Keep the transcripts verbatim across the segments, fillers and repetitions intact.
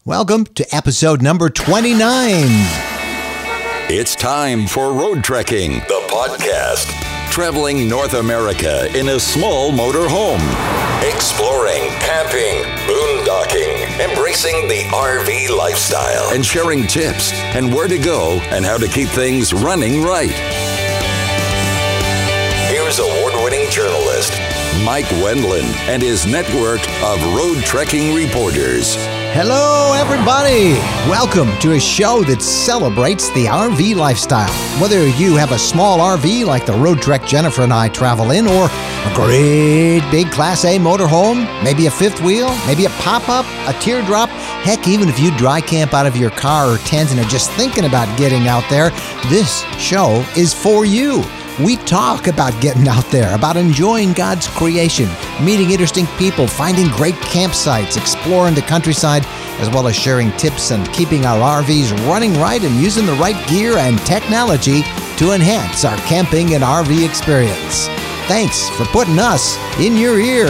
Welcome to episode number twenty-nine. It's time for Road Trekking, the podcast. Traveling North America in a small motor home. Exploring, camping, boondocking, embracing the R V lifestyle, and sharing tips and where to go and how to keep things running right. Here's award-winning journalist Mike Wendland and his network of road trekking reporters. Hello, everybody. Welcome to a show that celebrates the R V lifestyle. Whether you have a small R V like the Road Trek Jennifer and I travel in, or a great big Class A motorhome, maybe a fifth wheel, maybe a pop-up, a teardrop, heck, even if you dry camp out of your car or tent and are just thinking about getting out there, this show is for you. We talk about getting out there, about enjoying God's creation, meeting interesting people, finding great campsites, exploring the countryside, as well as sharing tips and keeping our R Vs running right and using the right gear and technology to enhance our camping and R V experience. Thanks for putting us in your ear.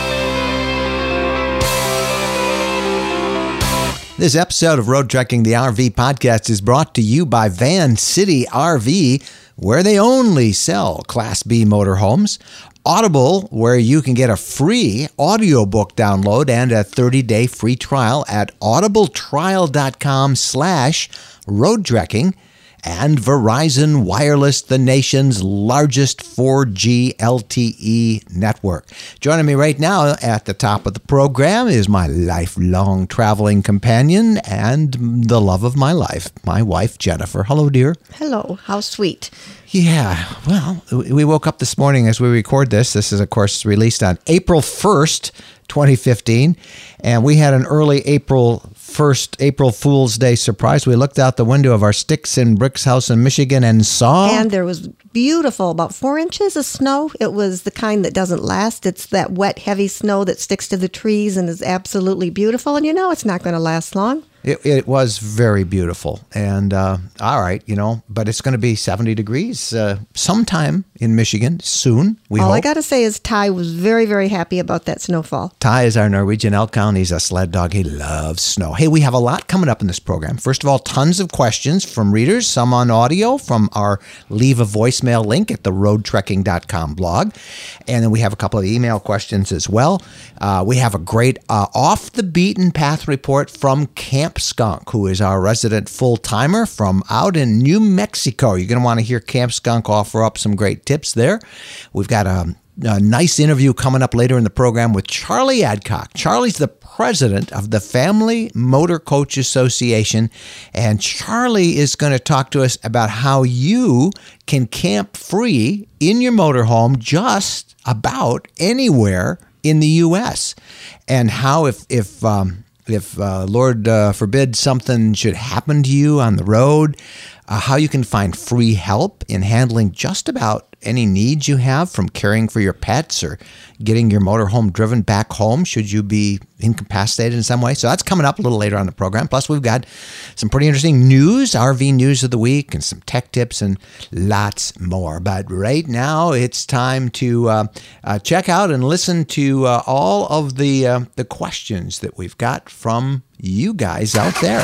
This episode of Road Trekking the R V podcast is brought to you by Van City R V, where they only sell Class B motorhomes. Audible, where you can get a free audiobook download and a thirty-day free trial at audibletrial.com slash road trekking. And Verizon Wireless, the nation's largest four G L T E network. Joining me right now at the top of the program is my lifelong traveling companion and the love of my life, my wife, Jennifer. Hello, dear. Hello. How sweet. Yeah, well, we woke up this morning as we record this. This is, of course, released on April first, twenty fifteen, and we had an early April first, April Fool's Day surprise. We looked out the window of our Sticks and Bricks house in Michigan and saw... And there was beautiful, about four inches of snow. It was the kind that doesn't last. It's that wet, heavy snow that sticks to the trees and is absolutely beautiful, and you know it's not going to last long. It, it was very beautiful. And uh, all right, you know, but it's going to be seventy degrees uh, sometime in Michigan soon, we All hope. I got to say is Ty was very, very happy about that snowfall. Ty is our Norwegian elk hound. He's a sled dog. He loves snow. Hey, we have a lot coming up in this program. First of all, tons of questions from readers, some on audio from our Leave a Voicemail link at the road trekking dot com blog. And then we have a couple of email questions as well. Uh, we have a great uh, off-the-beaten-path report from Camp Skunk, who is our resident full-timer from out in New Mexico. You're going to want to hear Camp Skunk offer up some great tips there. We've got a, a nice interview coming up later in the program with Charlie Adcock. Charlie's the president of the Family Motor Coach Association, and Charlie is going to talk to us about how you can camp free in your motorhome just about anywhere in the U S, and how if if um, if uh, Lord uh, forbid something should happen to you on the road, uh, how you can find free help in handling just about any needs you have, from caring for your pets or getting your motorhome driven back home should you be incapacitated in some way. So that's coming up a little later on in the program. Plus, we've got some pretty interesting news, R V news of the week, and some tech tips and lots more. But right now, it's time to uh, uh, check out and listen to uh, all of the uh, the questions that we've got from you guys out there.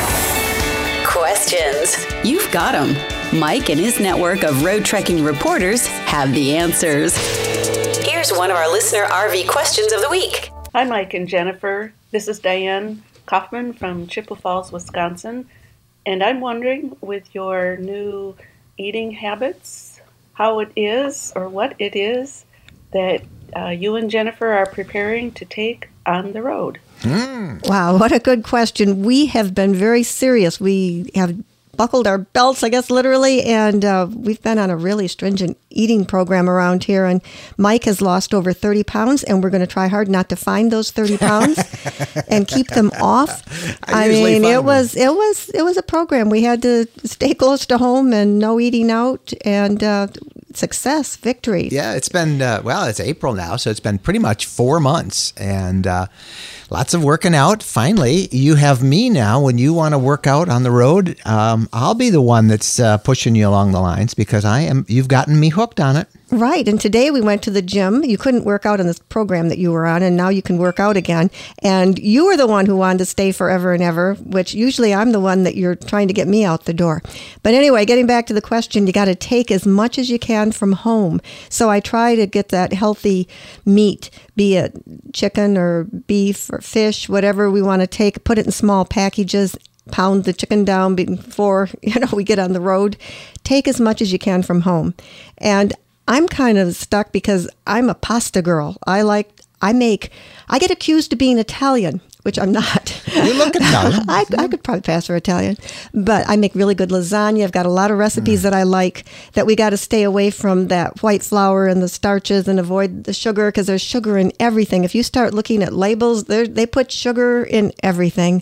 Questions. You've got them. Mike and his network of road trekking reporters have the answers. Here's one of our listener R V questions of the week. Hi, Mike and Jennifer. This is Diane Kaufman from Chippewa Falls, Wisconsin. And I'm wondering, with your new eating habits, how it is or what it is that uh, you and Jennifer are preparing to take on the road. Mm. Wow, what a good question. We have been very serious. We have buckled our belts, I guess, literally, and uh, we've been on a really stringent eating program around here, and Mike has lost over thirty pounds, and we're going to try hard not to find those thirty pounds and keep them off. I, I mean, it was them. it was it was a program. We had to stay close to home and no eating out, and uh, success, victory. Yeah, it's been, uh, well, it's April now, so it's been pretty much four months, and uh, lots of working out. Finally, you have me now. When you want to work out on the road, um, I'll be the one that's uh, pushing you along the lines, because I am. You've gotten me hooked on it. Right. And today we went to the gym. You couldn't work out in this program that you were on, and now you can work out again. And you were the one who wanted to stay forever and ever, which usually I'm the one that you're trying to get me out the door. But anyway, getting back to the question, you got to take as much as you can from home. So I try to get that healthy meat, be it chicken or beef or fish, whatever we want to take, put it in small packages, pound the chicken down before, you know, we get on the road. Take as much as you can from home. And I'm kind of stuck because I'm a pasta girl. I like, I make, I get accused of being Italian, which I'm not. You look Italian. I, I could probably pass for Italian, but I make really good lasagna. I've got a lot of recipes mm. that I like, that we got to stay away from that white flour and the starches and avoid the sugar, because there's sugar in everything. If you start looking at labels, they put sugar in everything.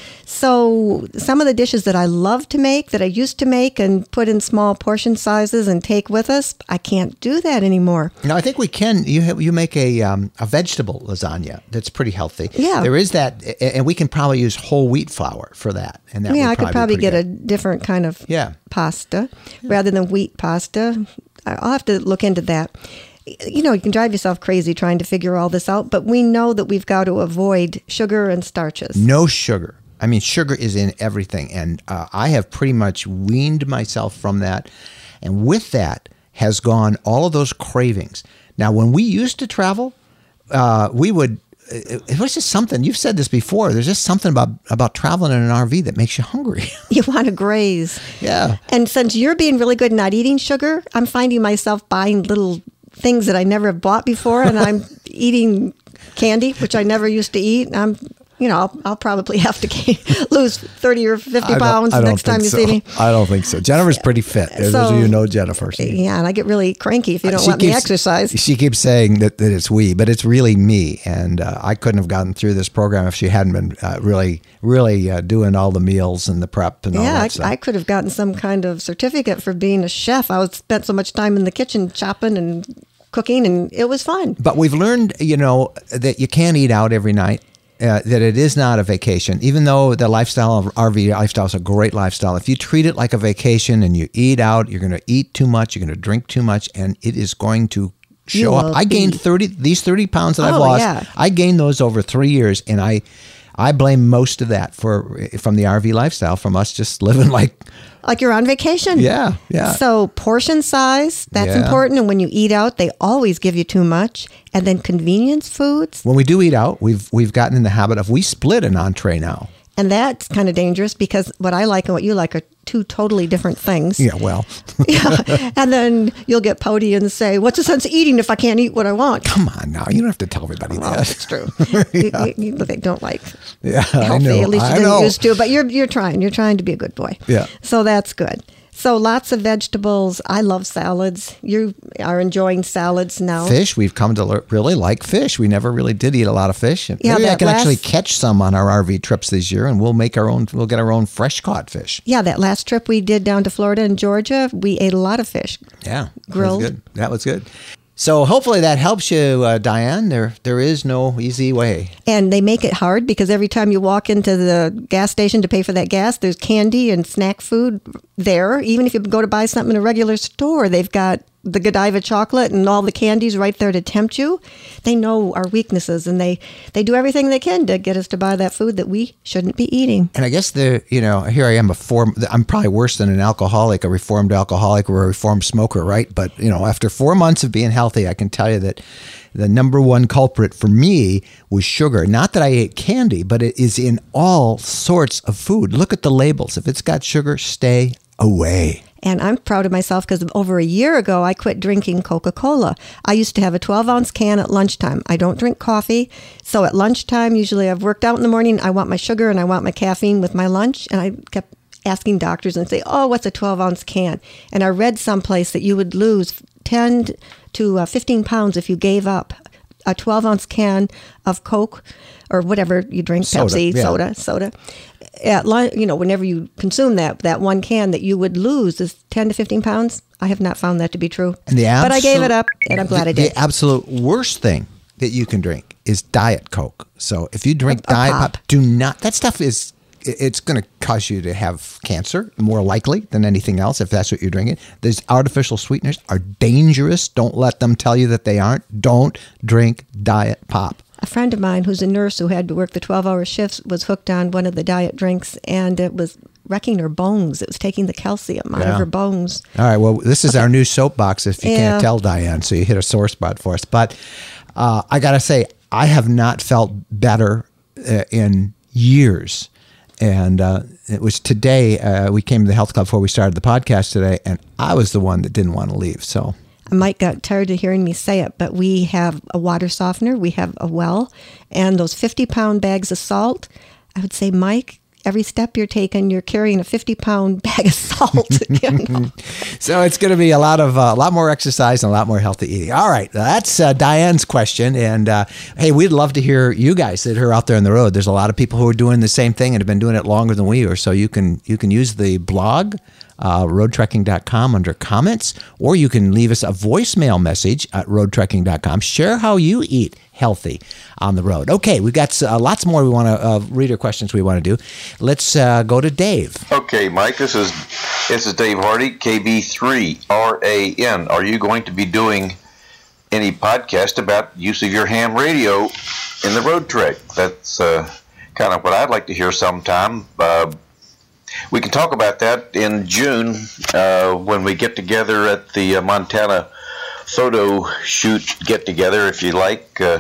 So some of the dishes that I love to make, that I used to make and put in small portion sizes and take with us, I can't do that anymore. No, I think we can. You have, you make a um, a vegetable lasagna that's pretty healthy. Yeah. There is that, and we can probably use whole wheat flour for that. And that yeah, would I could probably get good. a different kind of yeah. pasta yeah. rather than wheat pasta. I'll have to look into that. You know, you can drive yourself crazy trying to figure all this out, but we know that we've got to avoid sugar and starches. No sugar. I mean, sugar is in everything, and uh, I have pretty much weaned myself from that. And with that has gone all of those cravings. Now, when we used to travel, uh, we would, it, it was just something, you've said this before, there's just something about, about traveling in an R V that makes you hungry. You want to graze. Yeah. And since you're being really good at not eating sugar, I'm finding myself buying little things that I never have bought before, and I'm eating candy, which I never used to eat. I'm You know, I'll, I'll probably have to gain, lose thirty or fifty pounds next time you so. see me. I don't think so. Jennifer's pretty fit. So, those of you know Jennifer. She, yeah, and I get really cranky if you don't she let keeps, me exercise. She keeps saying that, that it's we, but it's really me. And uh, I couldn't have gotten through this program if she hadn't been uh, really, really uh, doing all the meals and the prep and all yeah, that I, stuff. I could have gotten some kind of certificate for being a chef. I was spent so much time in the kitchen chopping and cooking, and it was fun. But we've learned, you know, that you can't eat out every night. Uh, that it is not a vacation, even though the lifestyle of R V lifestyle is a great lifestyle. If you treat it like a vacation and you eat out, you're going to eat too much, you're going to drink too much, and it is going to show up. I gained thirty these thirty pounds that oh, I've lost. Yeah. I gained those over three years, and I I blame most of that for from the R V lifestyle, from us just living like like you're on vacation. Yeah, yeah. So portion size, that's yeah. important. And when you eat out, they always give you too much. And then convenience foods. When we do eat out, we've we've gotten in the habit of we split an entree now. And that's kind of dangerous, because what I like and what you like are two totally different things. Yeah, well. yeah. And then you'll get pouty and say, what's the sense of eating if I can't eat what I want? Come on now. You don't have to tell everybody well, that. It's true. yeah. you, you, they don't like yeah, healthy. I know. At least you I didn't know. used to. But you're, you're trying. You're trying to be a good boy. Yeah. So that's good. So lots of vegetables. I love salads. You are enjoying salads now. Fish. We've come to le- really like fish. We never really did eat a lot of fish. Yeah, Maybe I can last, actually catch some on our R V trips this year, and we'll make our own. We'll get our own fresh caught fish. Yeah, that last trip we did down to Florida and Georgia, we ate a lot of fish. Yeah, grilled. That was good. That was good. So hopefully that helps you, uh, Diane. There, there is no easy way. And they make it hard, because every time you walk into the gas station to pay for that gas, there's candy and snack food there. Even if you go to buy something in a regular store, they've got the Godiva chocolate and all the candies right there to tempt you. They know our weaknesses, and they, they do everything they can to get us to buy that food that we shouldn't be eating. And I guess the, you know, here I am, a form, I'm probably worse than an alcoholic, a reformed alcoholic or a reformed smoker, right? But, you know, after four months of being healthy, I can tell you that the number one culprit for me was sugar. Not that I ate candy, but it is in all sorts of food. Look at the labels. If it's got sugar, stay away. And I'm proud of myself, because over a year ago, I quit drinking Coca-Cola. I used to have a twelve ounce can at lunchtime. I don't drink coffee. So at lunchtime, usually I've worked out in the morning. I want my sugar and I want my caffeine with my lunch. And I kept asking doctors and say, oh, what's a twelve ounce can? And I read someplace that you would lose ten to fifteen pounds if you gave up a twelve ounce can of Coke or whatever you drink, soda, Pepsi, yeah. soda, soda. At lunch, you know, whenever you consume that that one can, that you would lose is ten to fifteen pounds. I have not found that to be true. And the absolute, but I gave it up, and I'm glad the, I did. The absolute worst thing that you can drink is Diet Coke. So if you drink A- a Diet pop. Pop, do not. That stuff is it's going to cause you to have cancer more likely than anything else if that's what you're drinking. These artificial sweeteners are dangerous. Don't let them tell you that they aren't. Don't drink diet pop. A friend of mine who's a nurse who had to work the twelve-hour shifts was hooked on one of the diet drinks, and it was wrecking her bones. It was taking the calcium out Yeah. of her bones. All right, well, this is our new soapbox if you Yeah. can't tell, Diane, so you hit a sore spot for us. But uh, I got to say, I have not felt better uh, in years. And uh, it was today, uh, we came to the health club before we started the podcast today, and I was the one that didn't want to leave, so... Mike got tired of hearing me say it, but we have a water softener, we have a well, and those fifty-pound bags of salt. I would say, Mike, every step you're taking, you're carrying a fifty-pound bag of salt. You know? So it's going to be a lot of uh, a lot more exercise and a lot more healthy eating. All right, that's uh, Diane's question, and uh, hey, we'd love to hear you guys that are out there on the road. There's a lot of people who are doing the same thing and have been doing it longer than we are. So you can you can use the blog. Uh, road trekking dot com under comments, or you can leave us a voicemail message at road trekking dot com. Share how you eat healthy on the road. Okay, we've got uh, lots more we want to uh, reader questions we want to do. Let's uh, go to Dave. Okay, Mike, this is this is Dave Hardy, K B three R A N. Are you going to be doing any podcast about use of your ham radio in the road trek? That's uh, kind of what I'd like to hear sometime. Uh, We can talk about that in June uh, when we get together at the uh, Montana photo shoot get-together, if you like. Uh,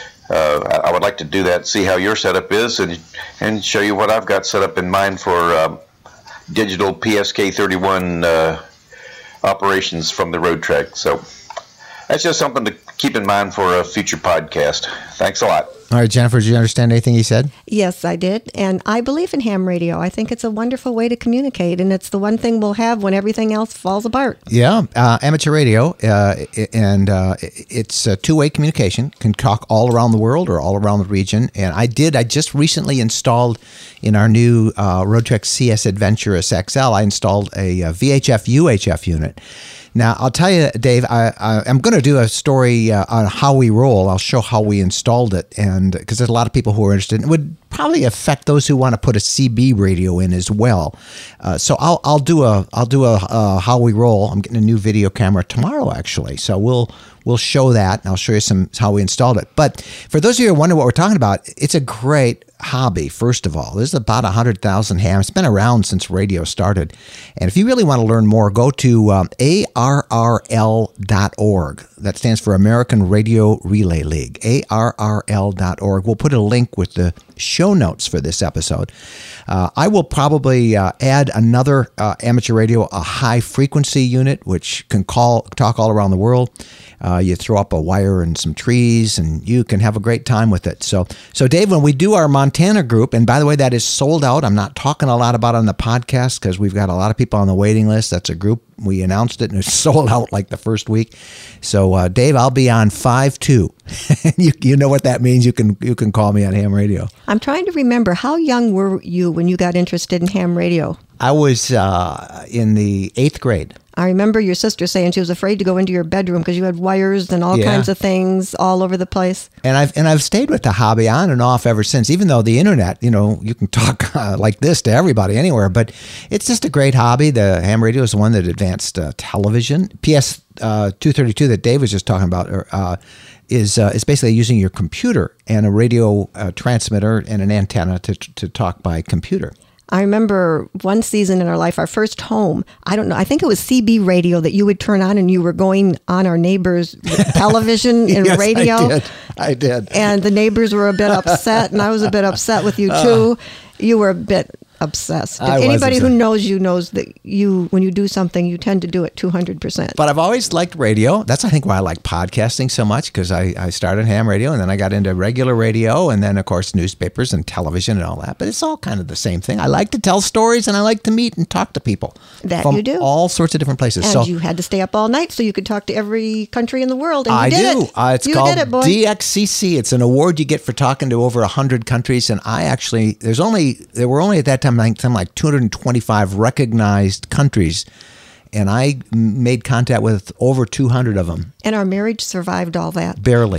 uh, I would like to do that, see how your setup is, and and show you what I've got set up in mind for um, digital P S K thirty-one uh, operations from the road trek. So that's just something to keep in mind for a future podcast. Thanks a lot. All right, Jennifer, did you understand anything he said? Yes, I did. And I believe in ham radio. I think it's a wonderful way to communicate, and it's the one thing we'll have when everything else falls apart. Yeah, uh, amateur radio, uh, and uh, it's a two-way communication. Can talk all around the world or all around the region. And I did, I just recently installed in our new uh, Roadtrek C S Adventurous X L, I installed a, a V H F U H F unit. Now, I'll tell you, Dave, I, I, I'm going to do a story uh, on how we roll. I'll show how we installed it, and because there's a lot of people who are interested. It would probably affect those who want to put a C B radio in as well. Uh, so I'll I'll do a I'll do a uh, how we roll. I'm getting a new video camera tomorrow, actually. So we'll we'll show that, and I'll show you some how we installed it. But for those of you who wonder what we're talking about, it's a great hobby. First of all, there's about one hundred thousand hams. It's been around since radio started. And if you really want to learn more, go to um, A R R L dot org. That stands for American Radio Relay League, A R R L dot org. We'll put a link with the show notes for this episode. Uh, I will probably uh, add another uh, amateur radio, a high frequency unit, which can call talk all around the world. Uh, you throw up a wire and some trees, and you can have a great time with it. So, so Dave, when we do our Montana group, and by the way, that is sold out. I'm not talking a lot about it on the podcast because we've got a lot of people on the waiting list. That's a group. We announced it, and it's sold out like the first week. So, uh, Dave, I'll be on five two. you you know what that means. You can you can call me on ham radio. I'm trying to remember, how young were you when you got interested in ham radio? I was uh, in the eighth grade. I remember your sister saying she was afraid to go into your bedroom because you had wires and all Yeah. kinds of things all over the place. And I've and I've stayed with the hobby on and off ever since. Even though the internet, you know, you can talk uh, like this to everybody anywhere, but it's just a great hobby. The ham radio is the one that advanced uh, television. P S uh, two thirty-two that Dave was just talking about uh, is uh, is basically using your computer and a radio uh, transmitter and an antenna to to talk by computer. I remember one season in our life, our first home, I don't know, I think it was C B radio that you would turn on, and you were going on our neighbor's television and Yes, radio. I did. I did. And the neighbors were a bit upset, and I was a bit upset with you too. You were a bit obsessed. I was Anybody who obsessed. knows you knows that you, when you do something, you tend to do it two hundred percent. But I've always liked radio. That's, I think, why I like podcasting so much, because I, I started ham radio, and then I got into regular radio, and then, of course, newspapers and television and all that. But it's all kind of the same thing. I like to tell stories, and I like to meet and talk to people. That from you do. all sorts of different places. And so you had to stay up all night so you could talk to every country in the world, and you I did do. it. Uh, it's you called did it, boy. D X C C. It's an award you get for talking to over one hundred countries. And I actually, there's only, there were only at that time, like, something like two hundred twenty-five recognized countries. And I made contact with over two hundred of them. And our marriage survived all that. Barely.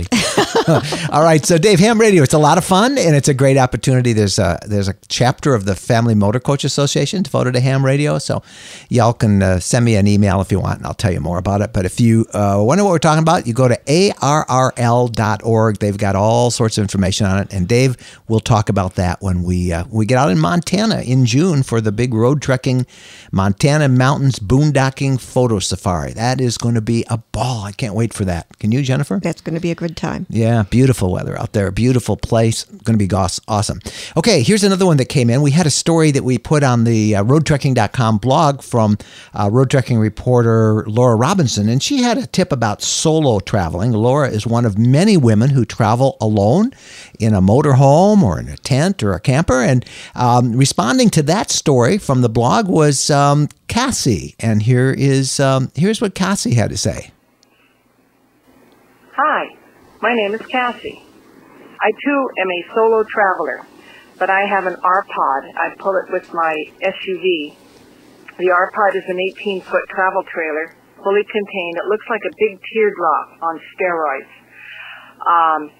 All right, so Dave, Ham Radio, it's a lot of fun, and it's a great opportunity. There's a there's a chapter of the Family Motor Coach Association devoted to ham radio, so y'all can uh, send me an email if you want, and I'll tell you more about it. But if you uh, wonder what we're talking about, you go to A R R L dot org. They've got all sorts of information on it, and Dave will talk about that when we uh, we get out in Montana in June for the big road trekking Montana Mountains boondocking photo safari. That is going to be a ball. I can't wait for that. Can you, Jennifer? That's going to be a good time. Yeah, beautiful weather out there. Beautiful place. Going to be goss- awesome. Okay, here's another one that came in. We had a story that we put on the uh, road trekking dot com blog from uh, road trekking reporter Laura Robinson, and she had a tip about solo traveling. Laura is one of many women who travel alone in a motorhome or in a tent or a camper, and um, responding to that story from the blog was um, Cassie, and here is um, here's what Cassie had to say. Hi, my name is Cassie. I too am a solo traveler, but I have an R-Pod. I pull it with my S U V. The R-Pod is an eighteen-foot travel trailer, fully contained. It looks like a big teardrop on steroids. Um,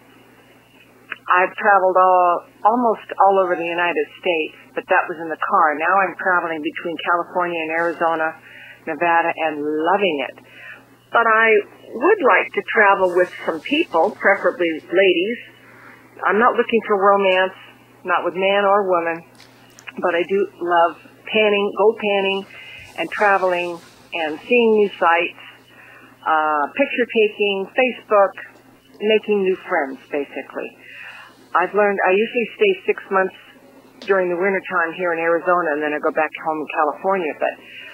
I've traveled all, almost all over the United States, but that was in the car. Now I'm traveling between California and Arizona, Nevada, and loving it. But I would like to travel with some people, preferably ladies. I'm not looking for romance, not with man or woman, but I do love panning, go panning, and traveling and seeing new sights, uh, picture taking, Facebook, making new friends, basically. I've learned, I usually stay six months during the wintertime here in Arizona, and then I go back home in California, but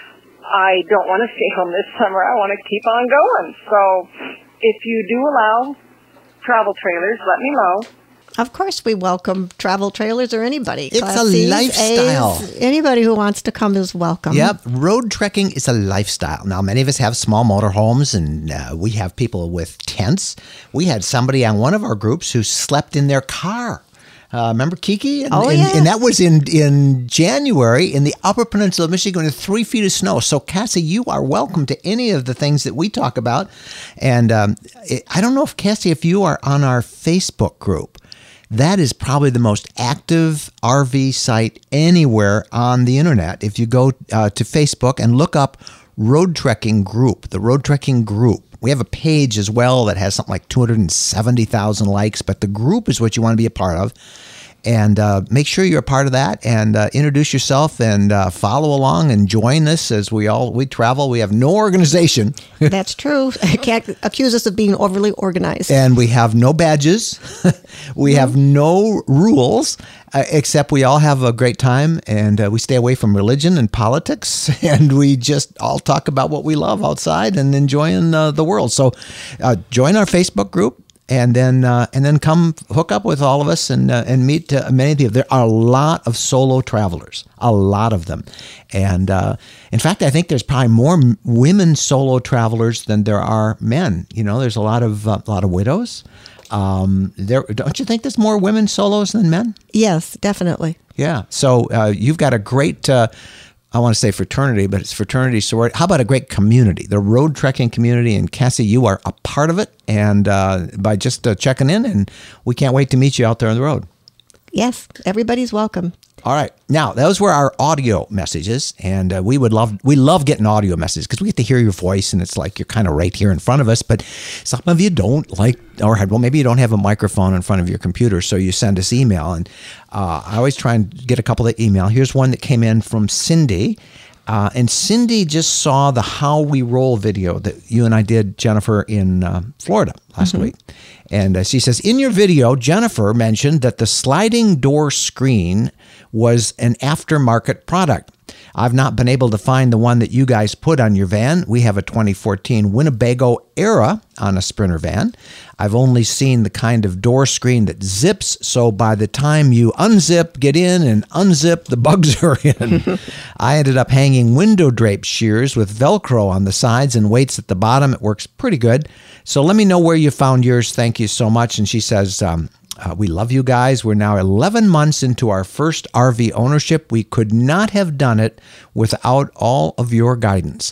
I don't want to stay home this summer. I want to keep on going. So if you do allow travel trailers, let me know. Of course, we welcome travel trailers or anybody. It's Class a C's, lifestyle. A's, anybody who wants to come is welcome. Yep, road trekking is a lifestyle. Now, many of us have small motorhomes, and uh, we have people with tents. We had somebody on one of our groups who slept in their car. Uh, remember Kiki? And, oh, and, yeah. and that was in, in January in the Upper Peninsula of Michigan with three feet of snow. So, Cassie, you are welcome to any of the things that we talk about. And um, it, I don't know if, Cassie, if you are on our Facebook group. That is probably the most active R V site anywhere on the internet. If you go uh, to Facebook and look up Road Trekking Group, the Road Trekking Group. We have a page as well that has something like two hundred seventy thousand likes, but the group is what you want to be a part of. And uh, make sure you're a part of that, and uh, introduce yourself and uh, follow along and join us as we all we travel. We have no organization. That's true. Can't accuse us of being overly organized. And we have no badges. we mm-hmm. have no rules, uh, except we all have a great time, and uh, we stay away from religion and politics, and we just all talk about what we love outside and enjoying uh, the world. So uh, join our Facebook group. And then, uh, and then come hook up with all of us and uh, and meet uh, many of you. There are a lot of solo travelers, a lot of them, and uh, in fact, I think there's probably more m- women solo travelers than there are men. You know, there's a lot of uh, a lot of widows. Um, there, don't you think there's more women solos than men? Yes, definitely. Yeah. So uh, you've got a great. Uh, I want to say fraternity, but it's fraternity sorority. How about a great community, the road trekking community? And Cassie, you are a part of it, and uh, by just uh, checking in, and we can't wait to meet you out there on the road. Yes, everybody's welcome. All right. Now, those were our audio messages, and uh, we would love we love getting audio messages because we get to hear your voice, and it's like you're kind of right here in front of us. But some of you don't like, or well, maybe you don't have a microphone in front of your computer, so you send us email. And uh, I always try and get a couple of email. Here's one that came in from Cindy. Uh, and Cindy just saw the How We Roll video that you and I did, Jennifer, in uh, Florida last mm-hmm. week. And uh, she says, in your video, Jennifer mentioned that the sliding door screen was an aftermarket product. I've not been able to find the one that you guys put on your van. We have a twenty fourteen Winnebago Era on a Sprinter van. I've only seen the kind of door screen that zips, so by the time you unzip, get in, and unzip, the bugs are in. I ended up hanging window drape shears with Velcro on the sides and weights at the bottom. It works pretty good. So let me know where you found yours. Thank you so much. And she says, um, Uh, we love you guys. We're now eleven months into our first R V ownership. We could not have done it without all of your guidance.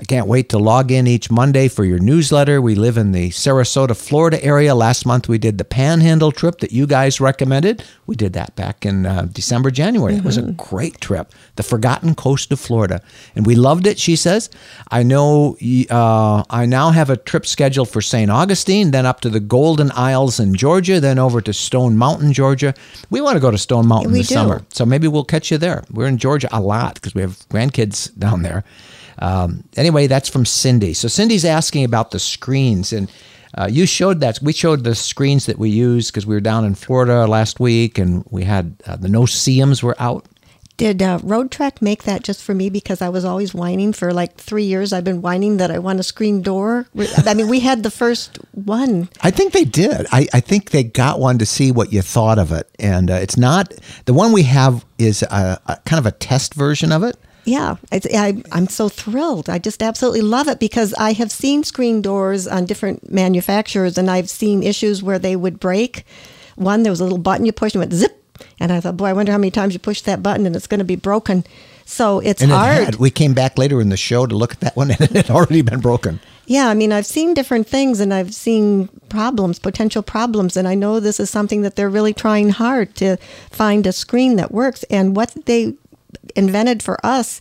I can't wait to log in each Monday for your newsletter. We live in the Sarasota, Florida area. Last month we did the Panhandle trip that you guys recommended. We did that back in uh, December, January. Mm-hmm. It was a great trip. The Forgotten Coast of Florida. And we loved it, she says. I know uh, I now have a trip scheduled for Saint Augustine, then up to the Golden Isles in Georgia, then over to Stone Mountain, Georgia. We want to go to Stone Mountain we this do. summer. So maybe we'll catch you there. We're in Georgia a lot because we have grandkids down there. Um, anyway, that's from Cindy. So Cindy's asking about the screens, and uh, you showed that. We showed the screens that we use because we were down in Florida last week, and we had uh, the no-see-ums were out. Did uh, Road Trek make that just for me because I was always whining for like three years? I've been whining that I want a screen door. I mean, we had the first one. I think they did. I, I think they got one to see what you thought of it, and uh, it's not the one we have is a, a kind of a test version of it. Yeah, it's, I, I'm so thrilled. I just absolutely love it because I have seen screen doors on different manufacturers, and I've seen issues where they would break. One, there was a little button you pushed and it went zip, and I thought, boy, I wonder how many times you push that button and it's going to be broken. So it's and it hard. Had. We came back later in the show to look at that one, and it had already been broken. Yeah, I mean, I've seen different things, and I've seen problems, potential problems, and I know this is something that they're really trying hard to find a screen that works. And what they invented for us,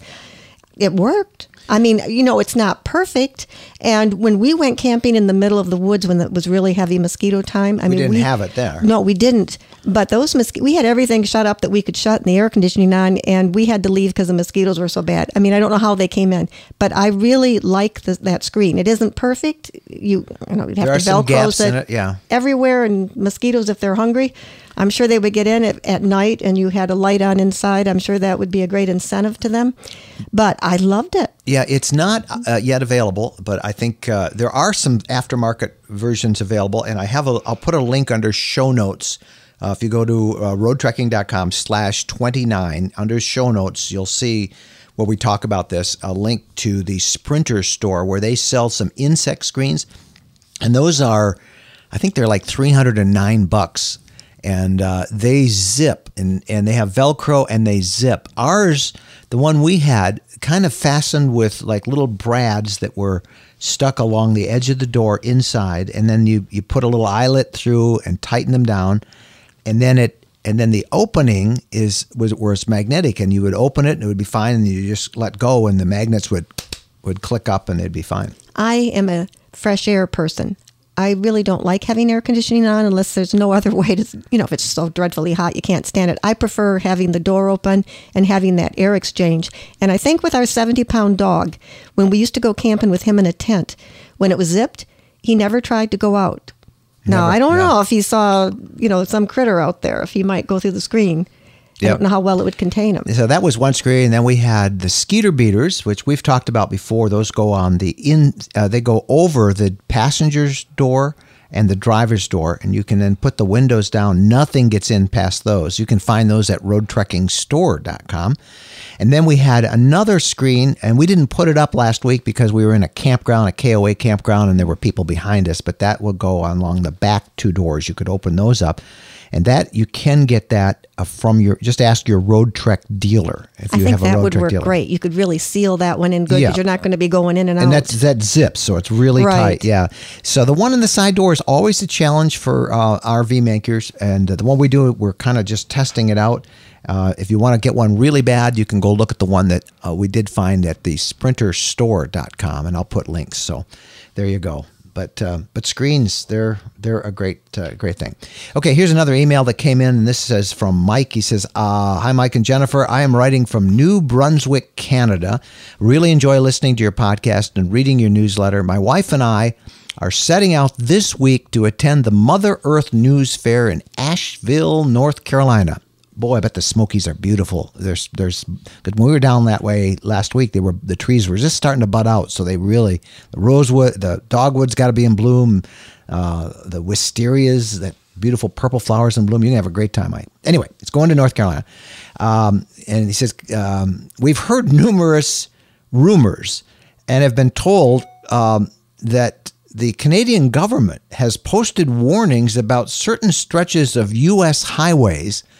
it worked. I mean, you know, it's not perfect. And when we went camping in the middle of the woods when it was really heavy mosquito time, I we mean, didn't we have it there. No, we didn't. But those mosquitoes, we had everything shut up that we could shut and the air conditioning on, and we had to leave because the mosquitoes were so bad. I mean, I don't know how they came in, but I really like the, that screen. It isn't perfect. You, you know, you'd have there to are some Velcro gaps it, in it, yeah. everywhere, and mosquitoes, if they're hungry, I'm sure they would get in at, at night, and you had a light on inside. I'm sure that would be a great incentive to them. But I loved it. Yeah, it's not uh, yet available, but I think uh, there are some aftermarket versions available, and I have a. I'll put a link under show notes. Uh, if you go to uh, roadtrekking.com slash 29, under show notes, you'll see where we talk about this, a link to the Sprinter store where they sell some insect screens, and those are, I think they're like three hundred nine bucks. And uh, they zip, and, and they have Velcro, and they zip. Ours, the one we had, kind of fastened with like little brads that were stuck along the edge of the door inside, and then you, you put a little eyelet through and tighten them down, and then it and then the opening is was was magnetic, and you would open it, and it would be fine, and you just let go, and the magnets would would click up, and they'd be fine. I am a fresh air person. I really don't like having air conditioning on unless there's no other way to, you know, if it's so dreadfully hot, you can't stand it. I prefer having the door open and having that air exchange. And I think with our seventy pound dog, when we used to go camping with him in a tent, when it was zipped, he never tried to go out. Now, Never, I don't yeah. know if he saw, you know, some critter out there, if he might go through the screen. I Yep. don't know how well it would contain him. So that was one screen, and then we had the Skeeter beaters, which we've talked about before. Those go on the in, uh, they go over the passenger's door and the driver's door, and you can then put the windows down. Nothing gets in past those. You can find those at road trekking store dot com. And then we had another screen, and we didn't put it up last week because we were in a campground, a K O A campground, and there were people behind us, but that will go along the back two doors. You could open those up. And that you can get that uh, from your, just ask your Road Trek dealer if I you think have a that Road would Trek work dealer. great. You could really seal that one in good because Yeah. you're not going to be going in and out. And that's that zips, so it's really Right. tight. Yeah. So the one in the side door is always a challenge for uh, R V makers, and uh, the one we do, we're kind of just testing it out. Uh, if you want to get one really bad, you can go look at the one that uh, we did find at the sprinter store dot com, and I'll put links. So there you go. But uh, but screens, they're they're a great uh, great thing. Okay, here's another email that came in, and this says from Mike. He says, uh, "Hi, Mike and Jennifer. I am writing from New Brunswick, Canada. Really enjoy listening to your podcast and reading your newsletter. My wife and I are setting out this week to attend the Mother Earth News Fair in Asheville, North Carolina. Boy, I bet the Smokies are beautiful. There's, there's, because when we were down that way last week, they were the trees were just starting to bud out. So they really, the rosewood, the dogwood's got to be in bloom. Uh, the wisterias, that beautiful purple flowers in bloom. You can have a great time, Mike. Anyway, it's going to North Carolina, um, and he says um, we've heard numerous rumors and have been told um, that the Canadian government has posted warnings about certain stretches of U S highways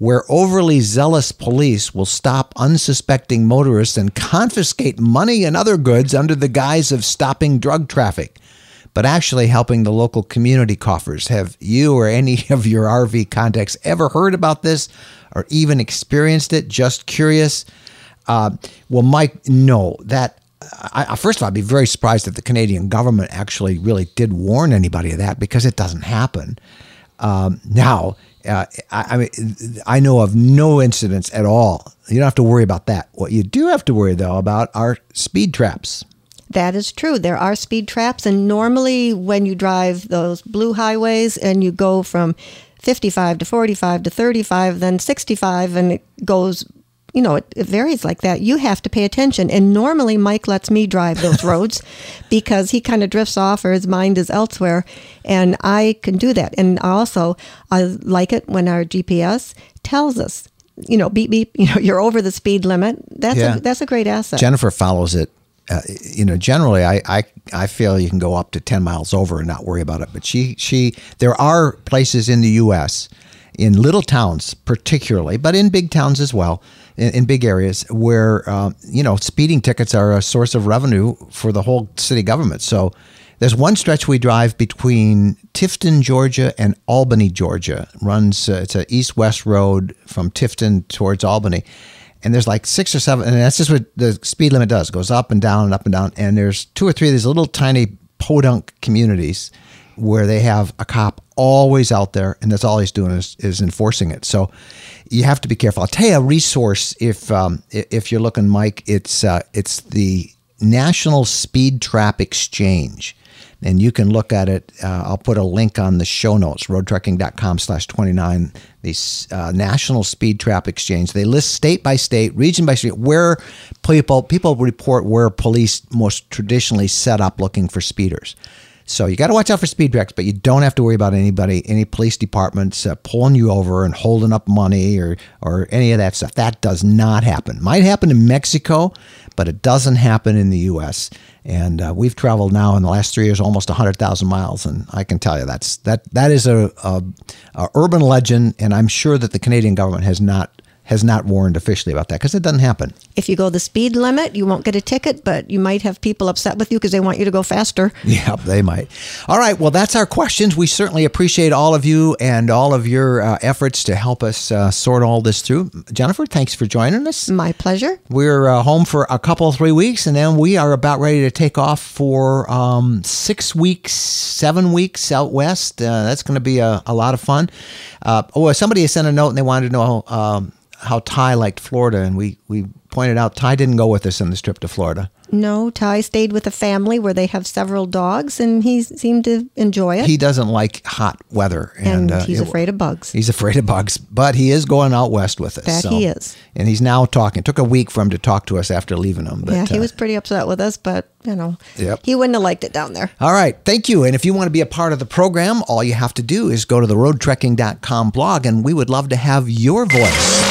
where overly zealous police will stop unsuspecting motorists and confiscate money and other goods under the guise of stopping drug traffic, but actually helping the local community coffers. Have you or any of your R V contacts ever heard about this or even experienced it? Just curious? Uh, well, Mike, no. That I, first of all, I'd be very surprised if the Canadian government actually really did warn anybody of that, because it doesn't happen. Um, now, uh, I, I mean, I know of no incidents at all. You don't have to worry about that. What you do have to worry, though, about are speed traps. That is true. There are speed traps. And normally when you drive those blue highways and you go from fifty-five to forty-five to thirty-five, then sixty-five, and it goes, you know, it, it varies like that. You have to pay attention. And normally Mike lets me drive those roads because he kind of drifts off or his mind is elsewhere. And I can do that. And also, I like it when our G P S tells us, you know, beep, beep, you know, you're over the speed limit. That's, yeah. a, that's a great asset. Jennifer follows it. Uh, you know, generally, I, I I feel you can go up to ten miles over and not worry about it. But she she there are places in the U S, in little towns particularly, but in big towns as well, in, in big areas where, uh, you know, speeding tickets are a source of revenue for the whole city government. So there's one stretch we drive between Tifton, Georgia and Albany, Georgia. It runs, uh, it's an east-west road from Tifton towards Albany. And there's like six or seven, and that's just what the speed limit does. It goes up and down and up and down. And there's two or three of these little tiny podunk communities where they have a cop always out there, and that's all he's doing is, is enforcing it. So you have to be careful. I'll tell you a resource if um, if you're looking, Mike. It's uh, it's the National Speed Trap Exchange. And you can look at it. Uh, I'll put a link on the show notes, roadtrekking.com slash 29, the uh, National Speed Trap Exchange. They list state by state, region by state, where people people report where police most traditionally set up looking for speeders. So you got to watch out for speed traps, but you don't have to worry about anybody, any police departments uh, pulling you over and holding up money or or any of that stuff. That does not happen. Might happen in Mexico, but it doesn't happen in the U S And uh, we've traveled now in the last three years almost one hundred thousand miles, and I can tell you that's that that is a, a, a urban legend, and I'm sure that the Canadian government has not has not warned officially about that because it doesn't happen. If you go the speed limit, you won't get a ticket, but you might have people upset with you because they want you to go faster. Yeah, they might. All right, well, that's our questions. We certainly appreciate all of you and all of your uh, efforts to help us uh, sort all this through. Jennifer, thanks for joining us. My pleasure. We're uh, home for a couple, three weeks, and then we are about ready to take off for um, six weeks, seven weeks out west. Uh, that's going to be a, a lot of fun. Uh, oh, somebody sent a note, and they wanted to know um, how Ty liked Florida, and we, we pointed out Ty didn't go with us on this trip to Florida. No, Ty stayed with a family where they have several dogs, and he seemed to enjoy it. He doesn't like hot weather. And, and uh, he's it, afraid of bugs. He's afraid of bugs, but he is going out west with us. That so. he is. And he's now talking. It took a week for him to talk to us after leaving him. But, yeah, he uh, was pretty upset with us, but, you know, yep. he wouldn't have liked it down there. All right. Thank you. And if you want to be a part of the program, all you have to do is go to the road trekking dot com blog, and we would love to have your voice.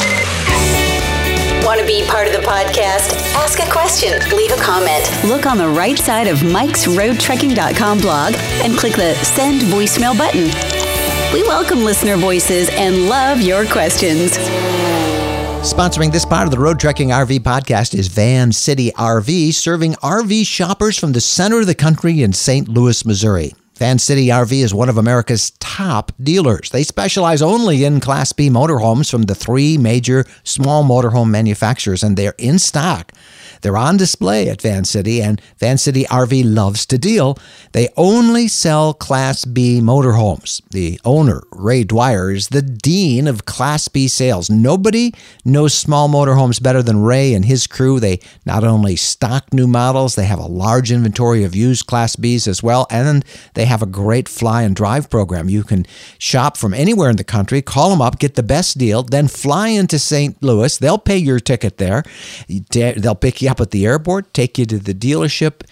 Want to be part of the podcast? Ask a question, leave a comment. Look on the right side of Mike's road trekking dot com blog and click the Send Voicemail button. We welcome listener voices and love your questions. Sponsoring this part of the Road Trekking R V podcast is Van City R V, serving R V shoppers from the center of the country in Saint Louis, Missouri. Van City R V is one of America's top dealers. They specialize only in Class B motorhomes from the three major small motorhome manufacturers, and they're in stock. They're on display at Van City, and Van City R V loves to deal. They only sell Class B motorhomes. The owner, Ray Dwyer, is the dean of Class B sales. Nobody knows small motorhomes better than Ray and his crew. They not only stock new models, they have a large inventory of used Class Bs as well, and they have a great fly and drive program. You can shop from anywhere in the country, call them up, get the best deal, then fly into Saint Louis. They'll pay your ticket there. They'll pick you up at the airport, take you to the dealership,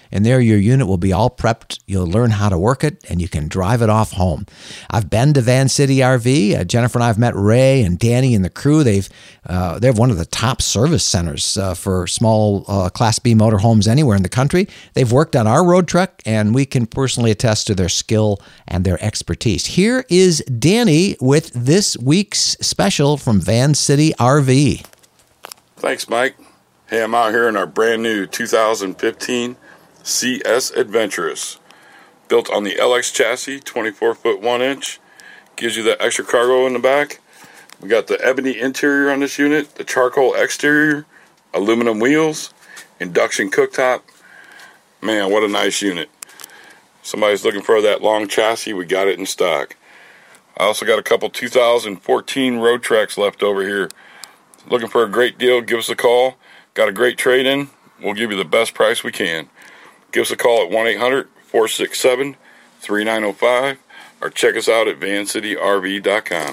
and there your unit will be all prepped. You'll learn how to work it, and you can drive it off home. I've been to Van City R V. Uh, Jennifer and I have met Ray and Danny and the crew. They've uh, they have one of the top service centers uh, for small uh, Class B motorhomes anywhere in the country. They've worked on our road truck, and we can personally attest to their skill and their expertise. Here is Danny with this week's special from Van City R V. Thanks, Mike. Hey, I'm out here in our brand new two thousand fifteen C S Adventurous. Built on the L X chassis, twenty-four foot one inch. Gives you that extra cargo in the back. We got the ebony interior on this unit, the charcoal exterior, aluminum wheels, induction cooktop. Man, what a nice unit. Somebody's looking for that long chassis, we got it in stock. I also got a couple two thousand fourteen Road Treks left over here. Looking for a great deal, give us a call. Got a great trade-in, we'll give you the best price we can. Give us a call at one eight hundred, four six seven, three nine zero five or check us out at van city r v dot com.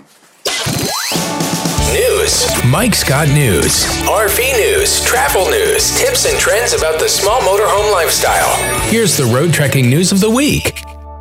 News. Mike's got news. R V news, travel news, tips and trends about the small motorhome lifestyle. Here's the road trekking news of the week.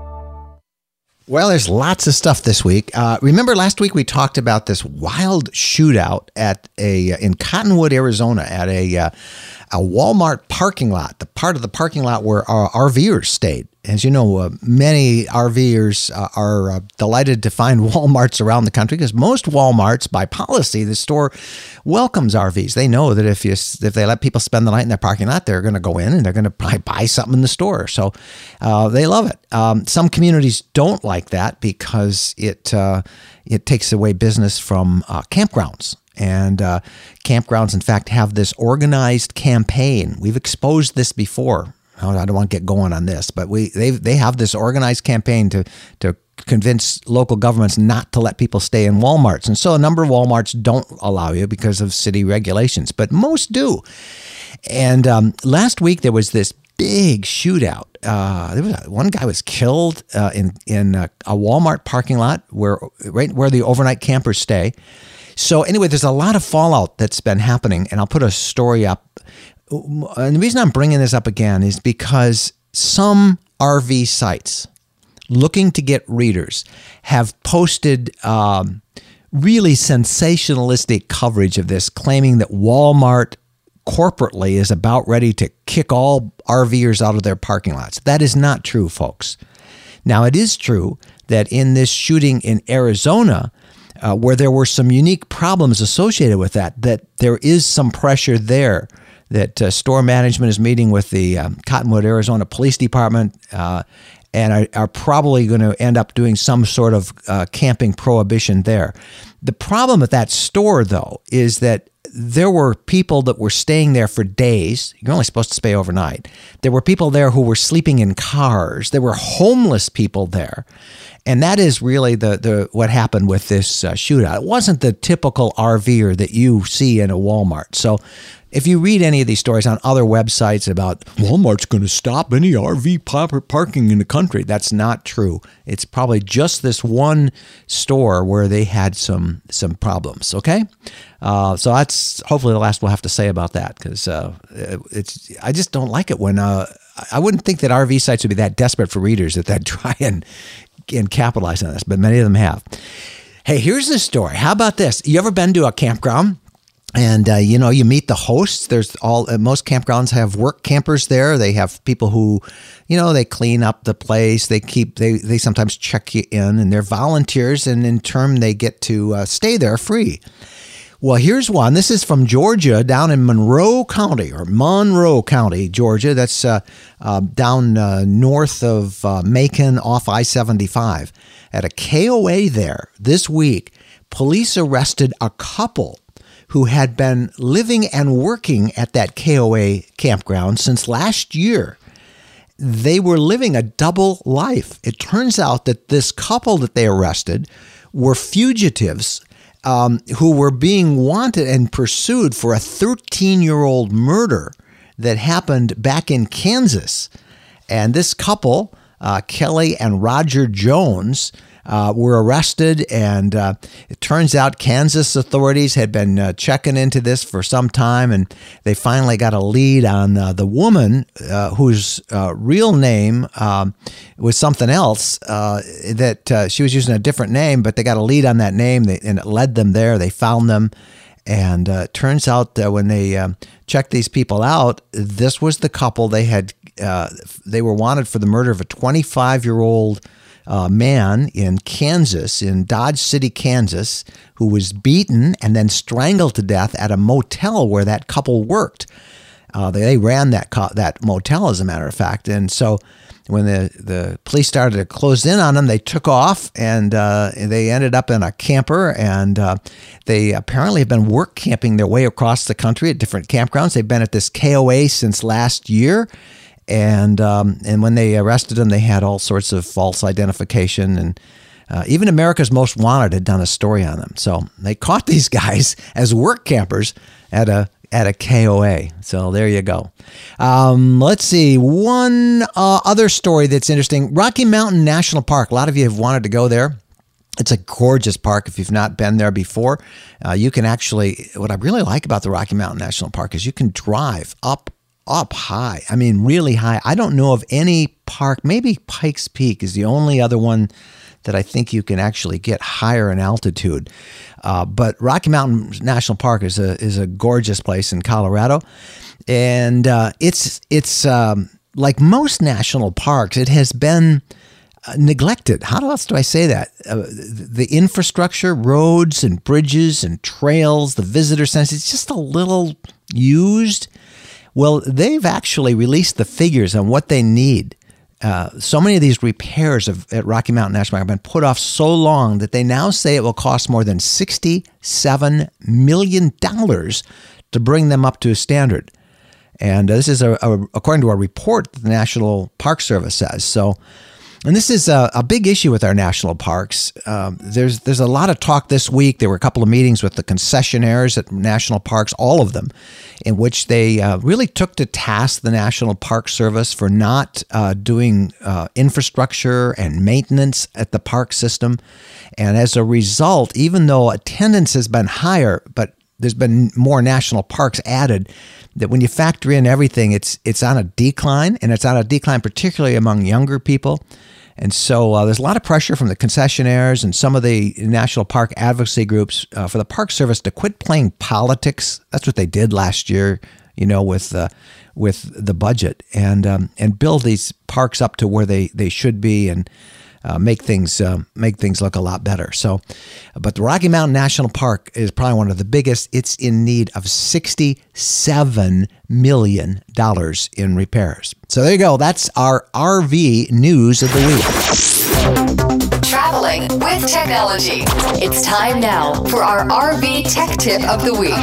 Well, there's lots of stuff this week. Uh, remember last week we talked about this wild shootout at a in Cottonwood, Arizona, at a uh, a Walmart parking lot, the part of the parking lot where our RVers stayed. As you know, uh, many RVers uh, are uh, delighted to find Walmarts around the country because most Walmarts, by policy, the store welcomes R Vs. They know that if you if they let people spend the night in their parking lot, they're going to go in and they're going to buy, buy something in the store. So uh, they love it. Um, some communities don't like that because it uh, it takes away business from uh, campgrounds. And uh, campgrounds, in fact, have this organized campaign. We've exposed this before. I don't want to get going on this, but we they they have this organized campaign to to convince local governments not to let people stay in Walmarts. And so a number of Walmarts don't allow you because of city regulations, but most do. And um, last week there was this big shootout. Uh, there was a, one guy was killed uh, in in a, a Walmart parking lot where right where the overnight campers stay. So anyway, there's a lot of fallout that's been happening, and I'll put a story up. And the reason I'm bringing this up again is because some R V sites looking to get readers have posted um, really sensationalistic coverage of this, claiming that Walmart corporately is about ready to kick all RVers out of their parking lots. That is not true, folks. Now, it is true that in this shooting in Arizona, Uh, where there were some unique problems associated with that, that there is some pressure there, that uh, store management is meeting with the um, Cottonwood, Arizona Police Department uh, and are, are probably going to end up doing some sort of uh, camping prohibition there. The problem at that store, though, is that there were people that were staying there for days. You're only supposed to stay overnight. There were people there who were sleeping in cars. There were homeless people there. And that is really the, the what happened with this uh, shootout. It wasn't the typical RVer that you see in a Walmart. So if you read any of these stories on other websites about Walmart's going to stop any R V parking in the country, that's not true. It's probably just this one store where they had some some problems, okay? Uh, so that's hopefully the last we'll have to say about that, because uh, it's I just don't like it when uh, I wouldn't think that R V sites would be that desperate for readers that they'd try and and capitalize on this, but many of them have. Hey, here's the story. How about this? You ever been to a campground? And, uh, you know, you meet the hosts. There's all, uh, most campgrounds have work campers there. They have people who, you know, they clean up the place. They keep, they, they sometimes check you in, and they're volunteers. And in turn, they get to uh, stay there free. Well, here's one. This is from Georgia, down in Monroe County, or Monroe County, Georgia. That's uh, uh, down uh, north of uh, Macon off I seventy-five. At a K O A there this week, police arrested a couple who had been living and working at that K O A campground since last year. They were living a double life. It turns out that this couple that they arrested were fugitives um, who were being wanted and pursued for a thirteen-year-old murder that happened back in Kansas. And this couple, uh, Kelly and Roger Jones, uh, were arrested. And uh, it turns out Kansas authorities had been uh, checking into this for some time, and they finally got a lead on uh, the woman uh, whose uh, real name um, was something else, uh, that uh, she was using a different name, but they got a lead on that name, they, and it led them there. They found them. And uh, it turns out that when they um, checked these people out, this was the couple. They had uh, they were wanted for the murder of a twenty-five-year-old uh, man in Kansas, in Dodge City, Kansas, who was beaten and then strangled to death at a motel where that couple worked. Uh, they, they ran that co- that motel, as a matter of fact. And so when the, the police started to close in on them, they took off, and uh, they ended up in a camper, and uh, they apparently have been work camping their way across the country at different campgrounds. They've been at this K O A since last year, and um, and when they arrested them, they had all sorts of false identification, and uh, even America's Most Wanted had done a story on them. So they caught these guys as work campers at a at a K O A. So there you go. Um, let's see. One uh, other story that's interesting. Rocky Mountain National Park. A lot of you have wanted to go there. It's a gorgeous park. If you've not been there before, uh, you can actually, what I really like about the Rocky Mountain National Park is you can drive up, up high. I mean, really high. I don't know of any park, maybe Pikes Peak is the only other one that I think you can actually get higher in altitude. Uh, but Rocky Mountain National Park is a is a gorgeous place in Colorado, and uh, it's it's um, like most national parks, it has been uh, neglected. How else do I say that? Uh, the infrastructure, roads and bridges and trails, the visitor center, it's just a little used. Well, they've actually released the figures on what they need. Uh, so many of these repairs of, at Rocky Mountain National Park have been put off so long that they now say it will cost more than sixty-seven million dollars to bring them up to a standard. And uh, this is a, a, according to a report that the National Park Service says. So, and this is a, a big issue with our national parks. Um, there's there's a lot of talk this week. There were a couple of meetings with the concessionaires at national parks, all of them, in which they uh, really took to task the National Park Service for not uh, doing uh, infrastructure and maintenance at the park system. And as a result, even though attendance has been higher, but there's been more national parks added, that when you factor in everything, it's it's on a decline, and it's on a decline particularly among younger people. And so uh, there's a lot of pressure from the concessionaires and some of the national park advocacy groups uh, for the Park Service to quit playing politics. That's what they did last year, you know, with uh, with the budget, and um, and build these parks up to where they, they should be, and uh, make things uh, make things look a lot better. So, but the Rocky Mountain National Park is probably one of the biggest. It's in need of sixty-seven million dollars in repairs. So there you go. That's our R V news of the week. Traveling with technology. It's time now for our R V tech tip of the week.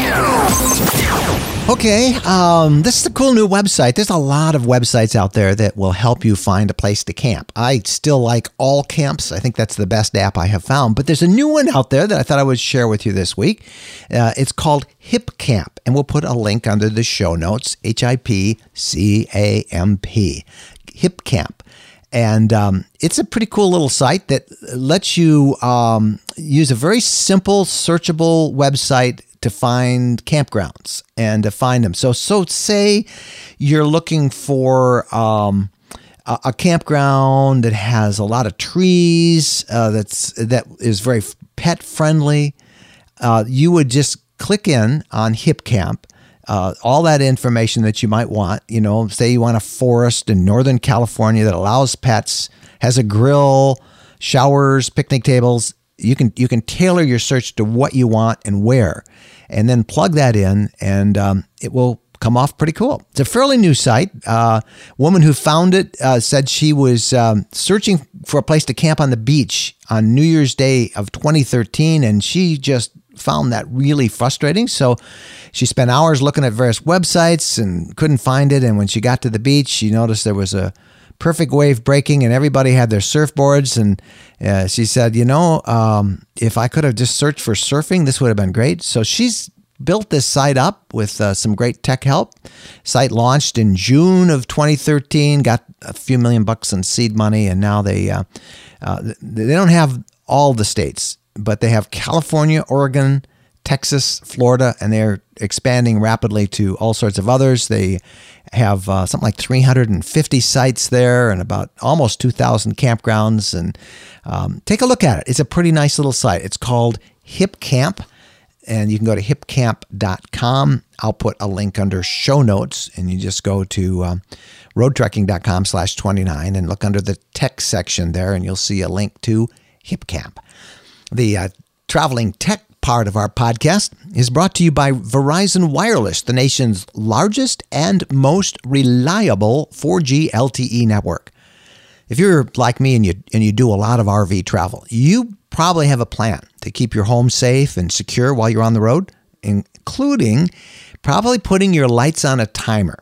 Okay, um, this is a cool new website. There's a lot of websites out there that will help you find a place to camp. I still like All Camps. I think that's the best app I have found. But there's a new one out there that I thought I would share with you this week. Uh, it's called HipCamp, and we'll put a link under the show notes, H I P C A M P, HipCamp. And um, it's a pretty cool little site that lets you um, use a very simple, searchable website to find campgrounds and to find them. So, so say you're looking for um, a, a campground that has a lot of trees, uh, that's that is very pet friendly. Uh, you would just click in on HipCamp. Uh, all that information that you might want, you know, say you want a forest in Northern California that allows pets, has a grill, showers, picnic tables. You can you can tailor your search to what you want and where, and then plug that in, and um, it will come off pretty cool. It's a fairly new site. Uh, woman who found it uh, said she was um, searching for a place to camp on the beach on New Year's Day of twenty thirteen, and she just found that really frustrating. So she spent hours looking at various websites and couldn't find it. And when she got to the beach, she noticed there was a perfect wave breaking and everybody had their surfboards. And uh, she said, you know, um, if I could have just searched for surfing, this would have been great. So she's built this site up with uh, some great tech help. Site launched in June of twenty thirteen, got a few million bucks in seed money, and now they uh, uh, they don't have all the states, but they have California, Oregon, Texas, Florida, and they're expanding rapidly to all sorts of others. They have uh, something like three hundred fifty sites there and about almost two thousand campgrounds. And um, take a look at it. It's a pretty nice little site. It's called HipCamp, and you can go to hip camp dot com. I'll put a link under show notes, and you just go to um, road trekking dot com slash twenty-nine and look under the tech section there, and you'll see a link to HipCamp. The uh, traveling tech part of our podcast is brought to you by Verizon Wireless, the nation's largest and most reliable four G L T E network. If you're like me and you and you do a lot of R V travel, you probably have a plan to keep your home safe and secure while you're on the road, including probably putting your lights on a timer.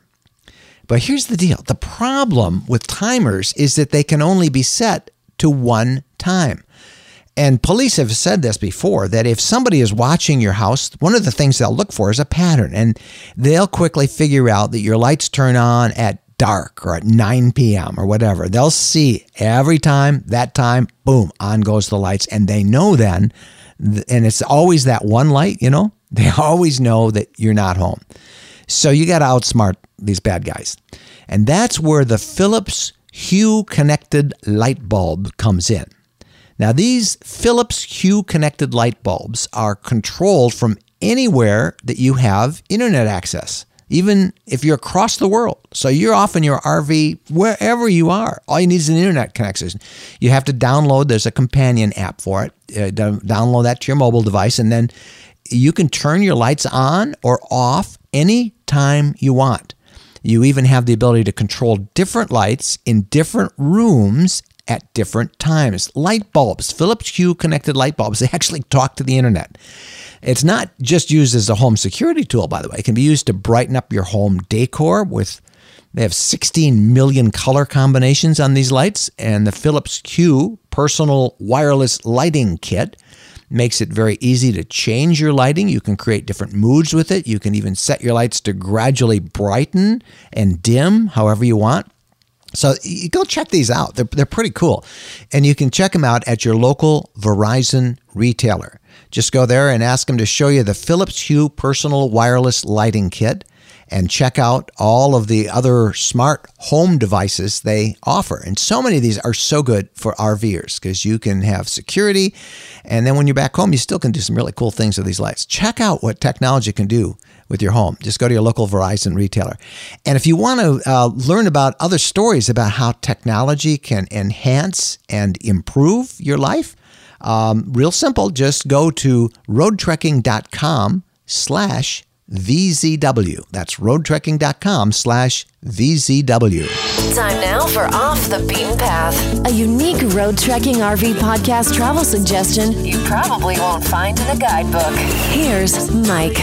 But here's the deal. The problem with timers is that they can only be set to one time. And police have said this before, that if somebody is watching your house, one of the things they'll look for is a pattern. And they'll quickly figure out that your lights turn on at dark or at nine p.m. or whatever. They'll see every time, that time, boom, on goes the lights. And they know then, and it's always that one light, you know, they always know that you're not home. So you got to outsmart these bad guys. And that's where the Philips Hue connected light bulb comes in. Now, these Philips Hue connected light bulbs are controlled from anywhere that you have internet access, even if you're across the world. So you're off in your R V, wherever you are. All you need is an internet connection. You have to download, there's a companion app for it. Uh, download that to your mobile device, and then you can turn your lights on or off any time you want. You even have the ability to control different lights in different rooms at different times. Light bulbs, Philips Hue connected light bulbs, they actually talk to the internet. It's not just used as a home security tool, by the way. It can be used to brighten up your home decor with, they have sixteen million color combinations on these lights, and the Philips Hue personal wireless lighting kit makes it very easy to change your lighting. You can create different moods with it. You can even set your lights to gradually brighten and dim however you want. So you go check these out. They're, they're pretty cool. And you can check them out at your local Verizon retailer. Just go there and ask them to show you the Philips Hue personal wireless lighting kit and check out all of the other smart home devices they offer. And so many of these are so good for RVers because you can have security. And then when you're back home, you still can do some really cool things with these lights. Check out what technology can do with your home. Just go to your local Verizon retailer. And if you want to uh, learn about other stories about how technology can enhance and improve your life, um, real simple, just go to road trekking dot com slash V Z W. That's road trekking dot com slash V Z W. Time now for Off the Beaten Path, a unique road trekking R V podcast travel suggestion you probably won't find in a guidebook. Here's Mike.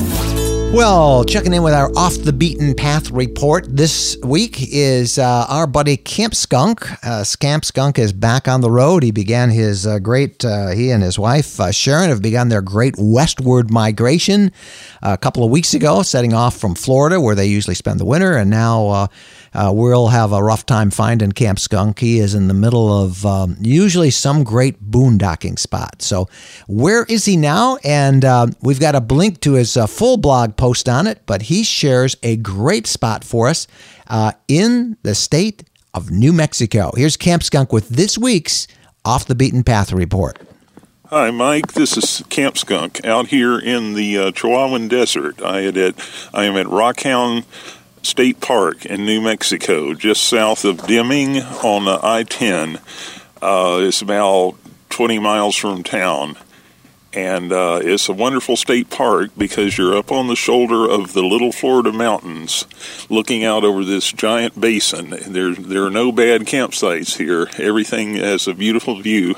Well, checking in with our Off the Beaten Path report this week is uh, our buddy Camp Skunk. Uh, Camp Skunk is back on the road. He began his uh, great, uh, he and his wife uh, Sharon have begun their great westward migration uh, a couple of weeks ago, setting off from Florida where they usually spend the winter, and now uh, uh, we'll have a rough time finding Camp Skunk. He is in the middle of um, usually some great boondocking spot. So where is he now? And uh, we've got a link to his uh, full blog post on it, but he shares a great spot for us uh, in the state of New Mexico. Here's Camp Skunk with this week's Off the Beaten Path report. Hi, Mike. This is Camp Skunk out here in the uh, Chihuahuan Desert. I, had at, I am at Rockhound State Park in New Mexico, just south of Deming on the I ten. Uh, it's about twenty miles from town. And uh, it's a wonderful state park because you're up on the shoulder of the Little Florida Mountains looking out over this giant basin. There, there are no bad campsites here. Everything has a beautiful view.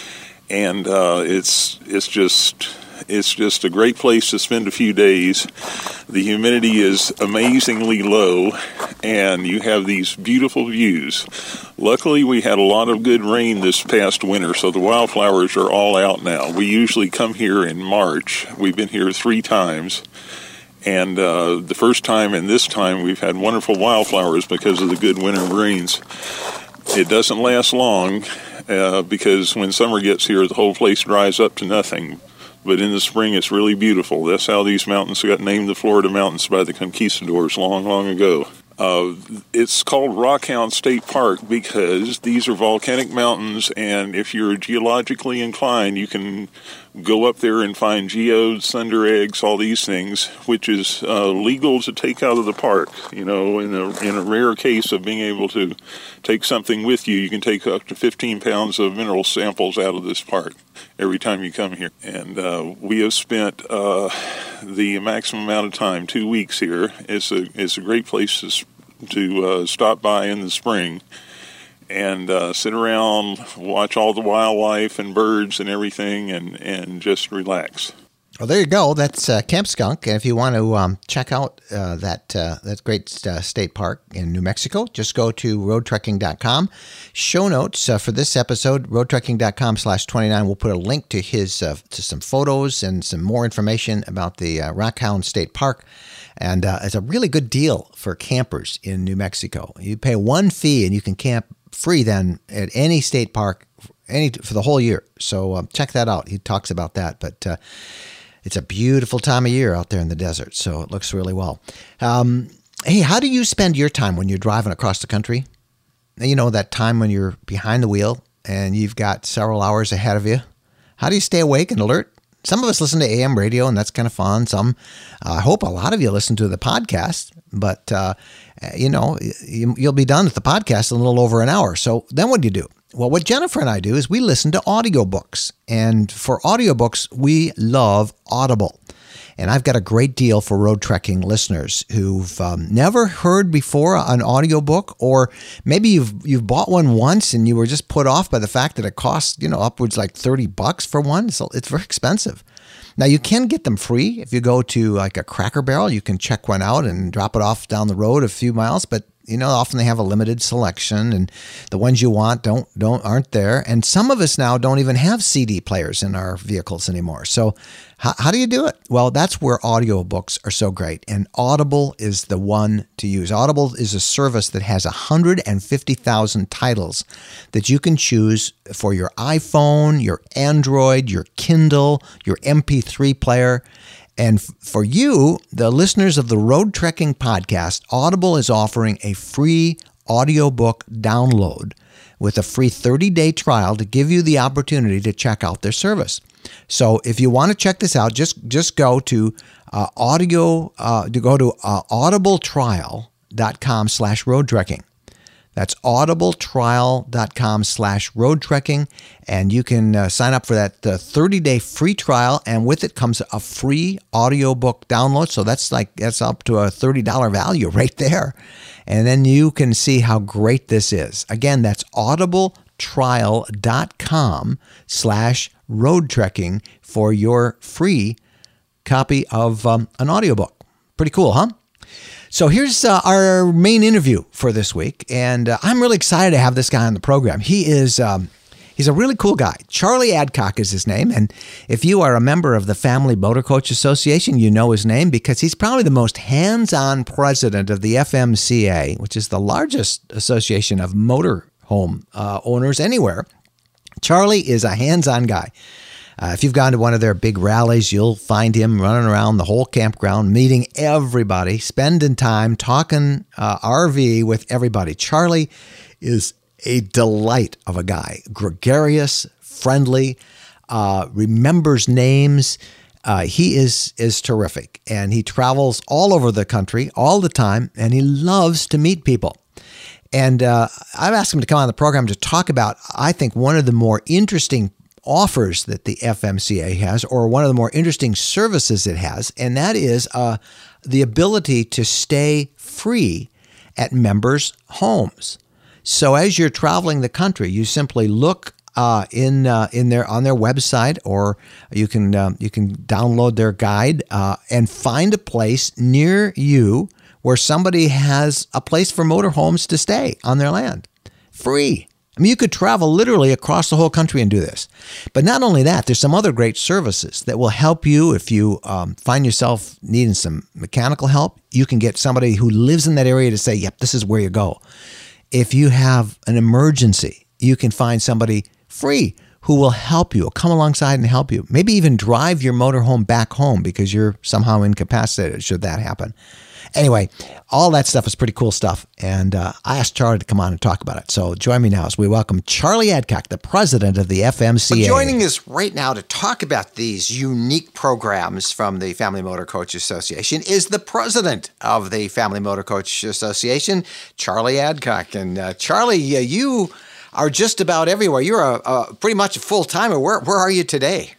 And uh, it's it's just it's just a great place to spend a few days. The humidity is amazingly low, and you have these beautiful views. Luckily, we had a lot of good rain this past winter, so the wildflowers are all out now. We usually come here in March. We've been here three times, and uh, the first time and this time we've had wonderful wildflowers because of the good winter rains. It doesn't last long, uh, because when summer gets here, the whole place dries up to nothing. But in the spring, it's really beautiful. That's how these mountains got named the Florida Mountains by the conquistadors long, long ago. Uh, it's called Rockhound State Park because these are volcanic mountains, and if you're geologically inclined, you can go up there and find geodes, thunder eggs, all these things, which is uh, legal to take out of the park. You know, in a in a rare case of being able to take something with you, you can take up to fifteen pounds of mineral samples out of this park every time you come here. And uh, we have spent uh, the maximum amount of time, two weeks here. It's a it's a great place to to uh, stop by in the spring and uh, sit around, watch all the wildlife and birds and everything, and, and just relax. Well, there you go. That's uh, Camp Skunk. And if you want to um, check out uh, that uh, that great uh, state park in New Mexico, just go to road trekking dot com. Show notes uh, for this episode, road trekking dot com slash twenty-nine. We'll put a link to his uh, to some photos and some more information about the uh, Rockhound State Park. And uh, it's a really good deal for campers in New Mexico. You pay one fee and you can camp free then at any state park any for the whole year. So um, check that out. He talks about that. But uh, it's a beautiful time of year out there in the desert, so it looks really well. Um, hey, how do you spend your time when you're driving across the country? You know, that time when you're behind the wheel and you've got several hours ahead of you. How do you stay awake and alert? Some of us listen to A M radio, and that's kind of fun. Some, uh, I hope a lot of you listen to the podcast, but, uh, you know, you, you'll be done with the podcast in a little over an hour. So then what do you do? Well, what Jennifer and I do is we listen to audiobooks. And for audiobooks, we love Audible. And I've got a great deal for road trekking listeners who've um, never heard before an audiobook, or maybe you've you've bought one once and you were just put off by the fact that it costs, you know, upwards like thirty bucks for one. So it's very expensive. Now, you can get them free. If you go to like a Cracker Barrel, you can check one out and drop it off down the road a few miles. But, you know, often they have a limited selection, and the ones you want don't don't aren't there. And some of us now don't even have C D players in our vehicles anymore. So how, how do you do it? Well, that's where audiobooks are so great. And Audible is the one to use. Audible is a service that has one hundred fifty thousand titles that you can choose for your iPhone, your Android, your Kindle, your M P three player. And for you, the listeners of the Road Trekking Podcast, Audible is offering a free audiobook download with a free thirty-day trial to give you the opportunity to check out their service. So if you want to check this out, just just go to uh, audio uh, to go to uh, audibletrial.com slash road trekking. That's audibletrial.com slash road trekking, and you can uh, sign up for that uh, thirty-day free trial, and with it comes a free audiobook download. So that's like that's up to a thirty dollars value right there. And then you can see how great this is. Again, that's audibletrial.com slash road trekking for your free copy of um, an audiobook. Pretty cool, huh? So here's uh, our main interview for this week, and uh, I'm really excited to have this guy on the program. He is um, he's a really cool guy. Charlie Adcock is his name, and if you are a member of the Family Motor Coach Association, you know his name because he's probably the most hands-on president of the F M C A, which is the largest association of motorhome uh, owners anywhere. Charlie is a hands-on guy. Uh, if you've gone to one of their big rallies, you'll find him running around the whole campground, meeting everybody, spending time talking uh, R V with everybody. Charlie is a delight of a guy, gregarious, friendly, uh, remembers names. Uh, he is is terrific, and he travels all over the country all the time, and he loves to meet people. And uh, I've asked him to come on the program to talk about, I think, one of the more interesting offers that the F M C A has, or one of the more interesting services it has, and that is uh, the ability to stay free at members' homes. So as you're traveling the country, you simply look uh, in uh, in their on their website, or you can uh, you can download their guide uh, and find a place near you where somebody has a place for motorhomes to stay on their land, free. I mean, you could travel literally across the whole country and do this. But not only that, there's some other great services that will help you if you um, find yourself needing some mechanical help. You can get somebody who lives in that area to say, yep, this is where you go. If you have an emergency, you can find somebody free, who will help you, will come alongside and help you. Maybe even drive your motorhome back home because you're somehow incapacitated should that happen. Anyway, all that stuff is pretty cool stuff. And uh, I asked Charlie to come on and talk about it. So join me now as we welcome Charlie Adcock, the president of the F M C A. Well, joining us right now to talk about these unique programs from the Family Motor Coach Association is the president of the Family Motor Coach Association, Charlie Adcock. And uh, Charlie, uh, you are just about everywhere. You're a, a pretty much a full-timer. Where, where are you today?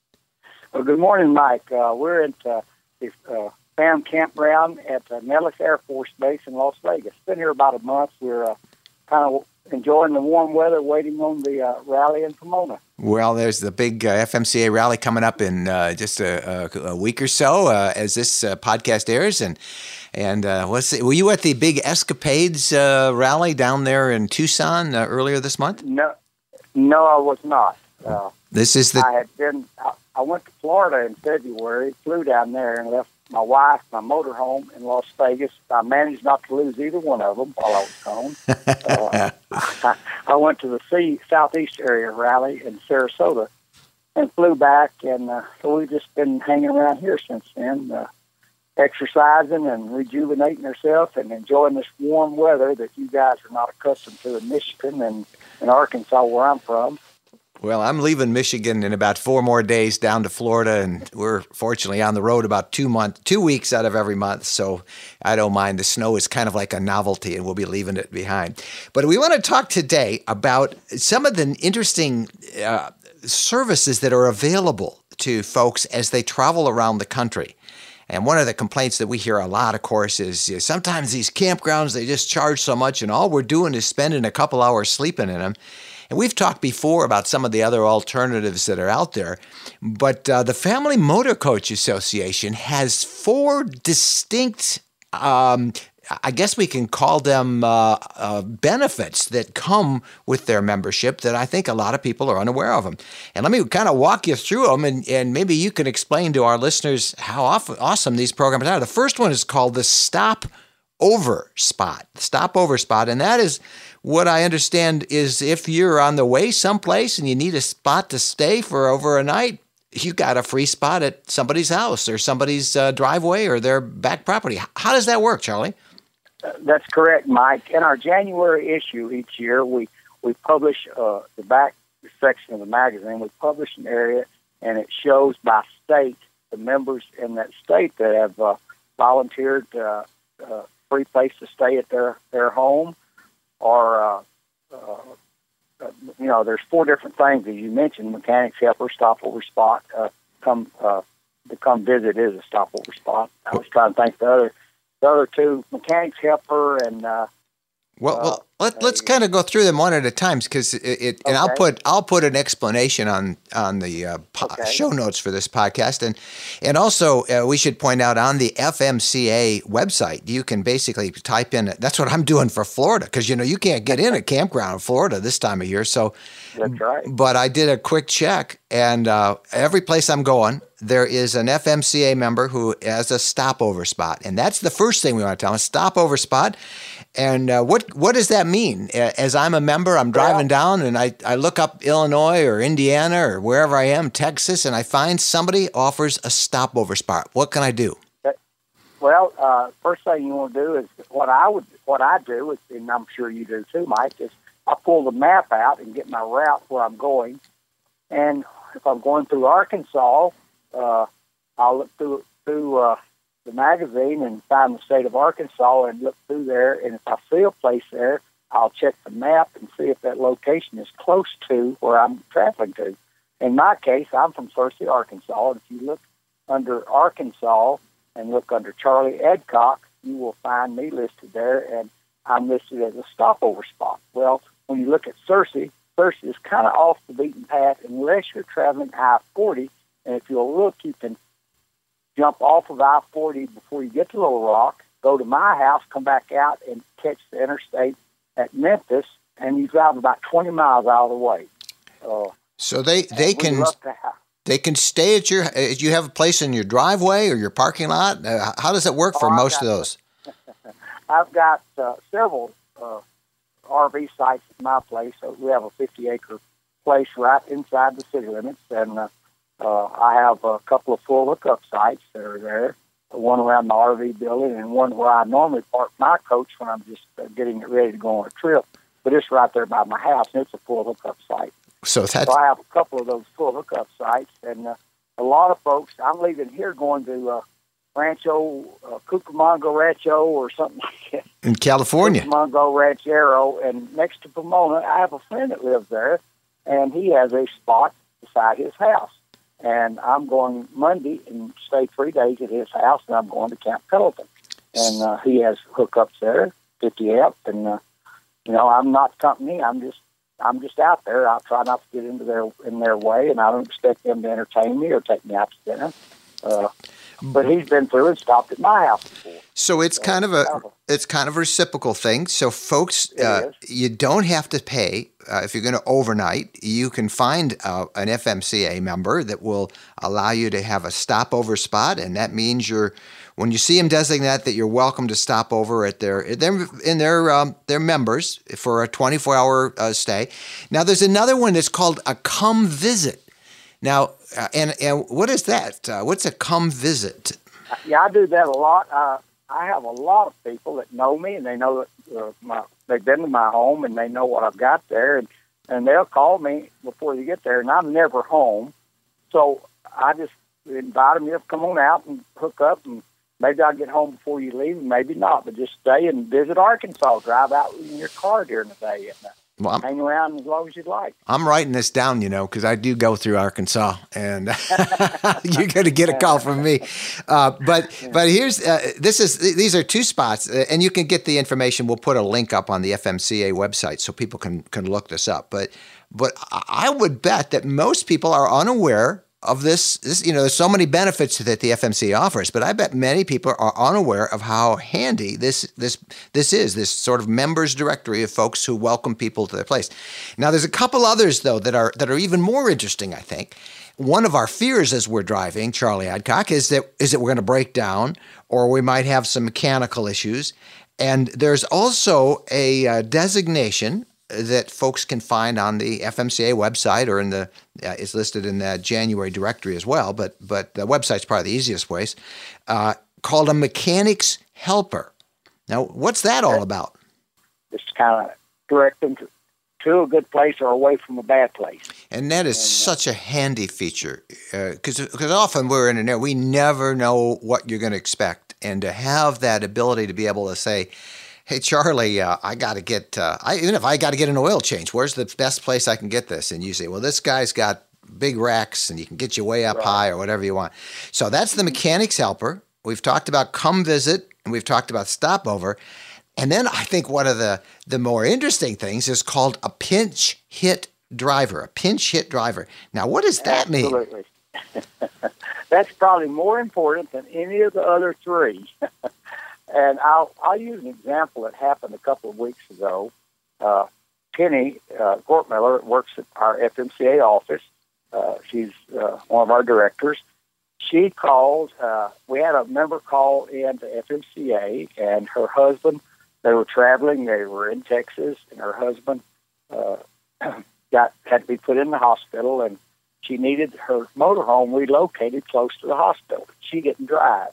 Well, good morning, Mike. Uh, we're at uh, the uh, FAM campground at uh, Nellis Air Force Base in Las Vegas. Been here about a month. We're uh, kind of enjoying the warm weather, waiting on the uh, rally in Pomona. Well, there's the big uh, F M C A rally coming up in uh, just a, a, a week or so uh, as this uh, podcast airs. And and uh, what's it, were you at the big Escapades uh, rally down there in Tucson uh, earlier this month? No, no, I was not. Uh, this is the. I had been. I, I went to Florida in February, flew down there, and left my wife, my motorhome in Las Vegas. I managed not to lose either one of them while I was gone. uh, I, I went to the sea, Southeast area rally in Sarasota and flew back, and uh, so we've just been hanging around here since then, uh, exercising and rejuvenating ourselves and enjoying this warm weather that you guys are not accustomed to in Michigan and in Arkansas, where I'm from. Well, I'm leaving Michigan in about four more days down to Florida, and we're fortunately on the road about two month, two weeks out of every month, so I don't mind. The snow is kind of like a novelty, and we'll be leaving it behind. But we want to talk today about some of the interesting uh, services that are available to folks as they travel around the country. And one of the complaints that we hear a lot, of course, is you know, sometimes these campgrounds, they just charge so much, and all we're doing is spending a couple hours sleeping in them. And we've talked before about some of the other alternatives that are out there, but uh, the Family Motor Coach Association has four distinct, um, I guess we can call them uh, uh, benefits that come with their membership that I think a lot of people are unaware of them. And let me kind of walk you through them, and, and maybe you can explain to our listeners how awesome, awesome these programs are. The first one is called the Stop Over Spot, Stop Over Spot, and that is what I understand is if you're on the way someplace and you need a spot to stay for over a night, you got a free spot at somebody's house or somebody's uh, driveway or their back property. How does that work, Charlie? Uh, that's correct, Mike. In our January issue each year, we, we publish uh, the back section of the magazine. We publish an area, and it shows by state the members in that state that have uh, volunteered uh, uh, free place to stay at their, their home. Or, uh, uh, you know, there's four different things, as you mentioned, mechanics helper, stopover spot, uh, come uh, to come visit is a stopover spot. I was trying to think the other, the other two, mechanics helper and... Uh, well, well uh, let, let's kind of go through them one at a time, because it, it and okay. I'll put I'll put an explanation on on the uh, po- okay. show notes for this podcast, and and also uh, we should point out on the F M C A website you can basically type in. That's what I'm doing for Florida, because you know you can't get in a campground in Florida this time of year. So that's right. But I did a quick check, and uh, every place I'm going, there is an F M C A member who has a stopover spot, and that's the first thing we want to tell them: stopover spot. And uh, what what does that mean? As I'm a member, I'm driving down and I, I look up Illinois or Indiana or wherever I am, Texas, and I find somebody offers a stopover spot. What can I do? Well, uh, first thing you want to do is what I would what I do, is, and I'm sure you do too, Mike, is I pull the map out and get my route where I'm going. And if I'm going through Arkansas, uh, I'll look through through. Uh, the magazine and find the state of Arkansas and look through there, and if I see a place there, I'll check the map and see if that location is close to where I'm traveling to. In my case, I'm from Searcy, Arkansas, and if you look under Arkansas and look under Charlie Adcock, you will find me listed there, and I'm listed as a stopover spot. Well, when you look at Searcy, Searcy is kind of off the beaten path unless you're traveling I forty, and if you'll look, you can jump off of I forty before you get to Little Rock, go to my house, come back out, and catch the interstate at Memphis, and you drive about twenty miles out of the way. Uh, so they, they can they can stay at your, you have a place in your driveway or your parking lot? Uh, how does it work for oh, most got, of those? I've got uh, several uh, R V sites at my place. So we have a fifty acre place right inside the city limits, and uh, uh, I have a couple of full hookup sites that are there. One around the R V building, and one where I normally park my coach when I'm just uh, getting it ready to go on a trip. But it's right there by my house, and it's a full hookup site. So that's... So I have a couple of those full hookup sites, and uh, a lot of folks, I'm leaving here going to uh, Rancho, uh, Cucamonga Rancho or something like that. In California. Cucamonga Ranchero, and next to Pomona, I have a friend that lives there, and he has a spot beside his house. And I'm going Monday and stay three days at his house, and I'm going to Camp Pendleton. And uh, he has hookups there, fifty amp, and uh, you know, I'm not company. I'm just, I'm just out there. I try not to get into their in their way, and I don't expect them to entertain me or take me out to dinner. Uh, but he's been through and stopped at my house before. So it's kind of a it's kind of a reciprocal thing. So folks, uh, you don't have to pay uh, if you're going to overnight. You can find uh, an F M C A member that will allow you to have a stopover spot, and that means you're when you see them designate that you're welcome to stop over at their their in their um, their members for a twenty-four hour uh, stay. Now there's another one that's called a come visit. Now, uh, and and what is that? Uh, what's a come visit? Yeah, I do that a lot. Uh, I have a lot of people that know me, and they know that uh, my, they've been to my home, and they know what I've got there, and, and they'll call me before you get there, and I'm never home. So I just invite them to come on out and hook up, and maybe I'll get home before you leave, and maybe not, but just stay and visit Arkansas. Drive out in your car during the day and uh, well, hang around as long as you'd like. I'm writing this down, you know, because I do go through Arkansas, and you're going to get a call from me. Uh, but but here's uh, this is these are two spots, uh, and you can get the information. We'll put a link up on the F M C A website so people can can look this up. But but I would bet that most people are unaware of this, this, you know, there's so many benefits that the F M C A offers, but I bet many people are unaware of how handy this this this is, this sort of members directory of folks who welcome people to their place. Now, there's a couple others, though, that are that are even more interesting, I think. One of our fears as we're driving, Charlie Adcock, is that is that we're going to break down, or we might have some mechanical issues. And there's also a uh, designation that folks can find on the F M C A website, or in the uh, it's listed in the January directory as well. But but the website's probably the easiest place. Uh, called a mechanics helper. Now, what's that all about? It's kind of direct them to, to a good place or away from a bad place. And that is and, uh, such a handy feature, because uh, because often we're in an area we never know what you're going to expect, and to have that ability to be able to say, hey, Charlie, uh, I got to get, uh, I, even if I got to get an oil change, where's the best place I can get this? And you say, well, this guy's got big racks and he can get you way up right. high or whatever you want. So that's the mechanics helper. We've talked about come visit, and we've talked about stopover. And then I think one of the, the more interesting things is called a pinch hit driver, a pinch hit driver. Now, what does that mean? Absolutely. That's probably more important than any of the other three. And I'll I'll use an example that happened a couple of weeks ago. Uh, Penny uh, Gortmiller works at our F M C A office. Uh, she's uh, one of our directors. She called. Uh, we had a member call in to F M C A, and her husband. They were traveling. They were in Texas, and her husband uh, got had to be put in the hospital, and she needed her motorhome relocated close to the hospital. She didn't drive.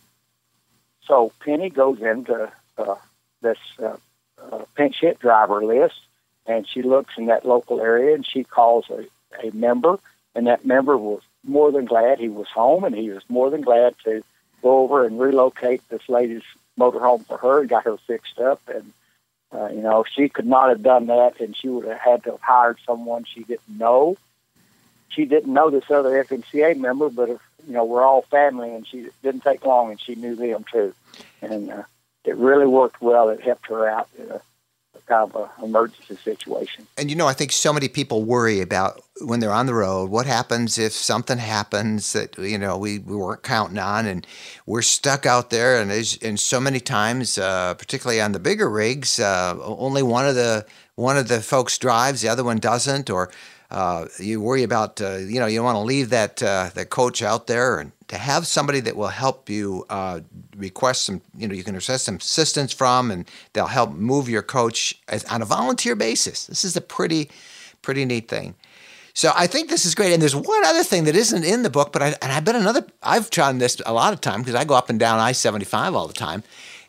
So Penny goes into uh, this uh, uh, pinch hit driver list, and she looks in that local area, and she calls a, a member, and that member was more than glad he was home, and he was more than glad to go over and relocate this lady's motorhome for her and got her fixed up. And, uh, you know, she could not have done that, and she would have had to have hired someone she didn't know. She didn't know this other F M C A member, but if, you know, we're all family, and she didn't take long, and she knew them too. And uh, it really worked well. It helped her out in a, a kind of an emergency situation. And, you know, I think so many people worry about when they're on the road, what happens if something happens that, you know, we, we weren't counting on, and we're stuck out there. And, and so many times, uh, particularly on the bigger rigs, uh, only one of the one of the folks drives, the other one doesn't, or Uh, you worry about, uh, you know, you want to leave that uh, that coach out there, and to have somebody that will help you uh, request some, you know, you can request some assistance from, and they'll help move your coach as, on a volunteer basis. This is a pretty, pretty neat thing. So I think this is great. And there's one other thing that isn't in the book, but I, and I bet another, I've tried this a lot of time because I go up and down I seventy-five all the time,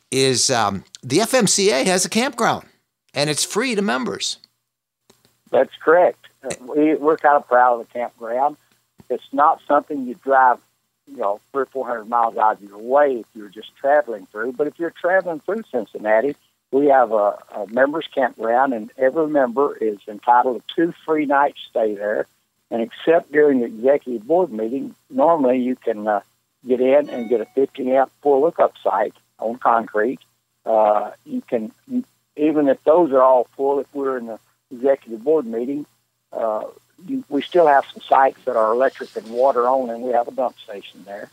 is um, the F M C A has a campground and it's free to members. That's correct. We, we're kind of proud of the campground. It's not something you drive, you know, three or four hundred miles out of your way if you're just traveling through. But if you're traveling through Cincinnati, we have a, a members campground, and every member is entitled to two free nights stay there. And except during the executive board meeting, normally you can uh, get in and get a fifty amp full hookup site on concrete. Uh, you can, even if those are all full, if we're in the executive board meeting, uh, you, we still have some sites that are electric and water only, and we have a dump station there.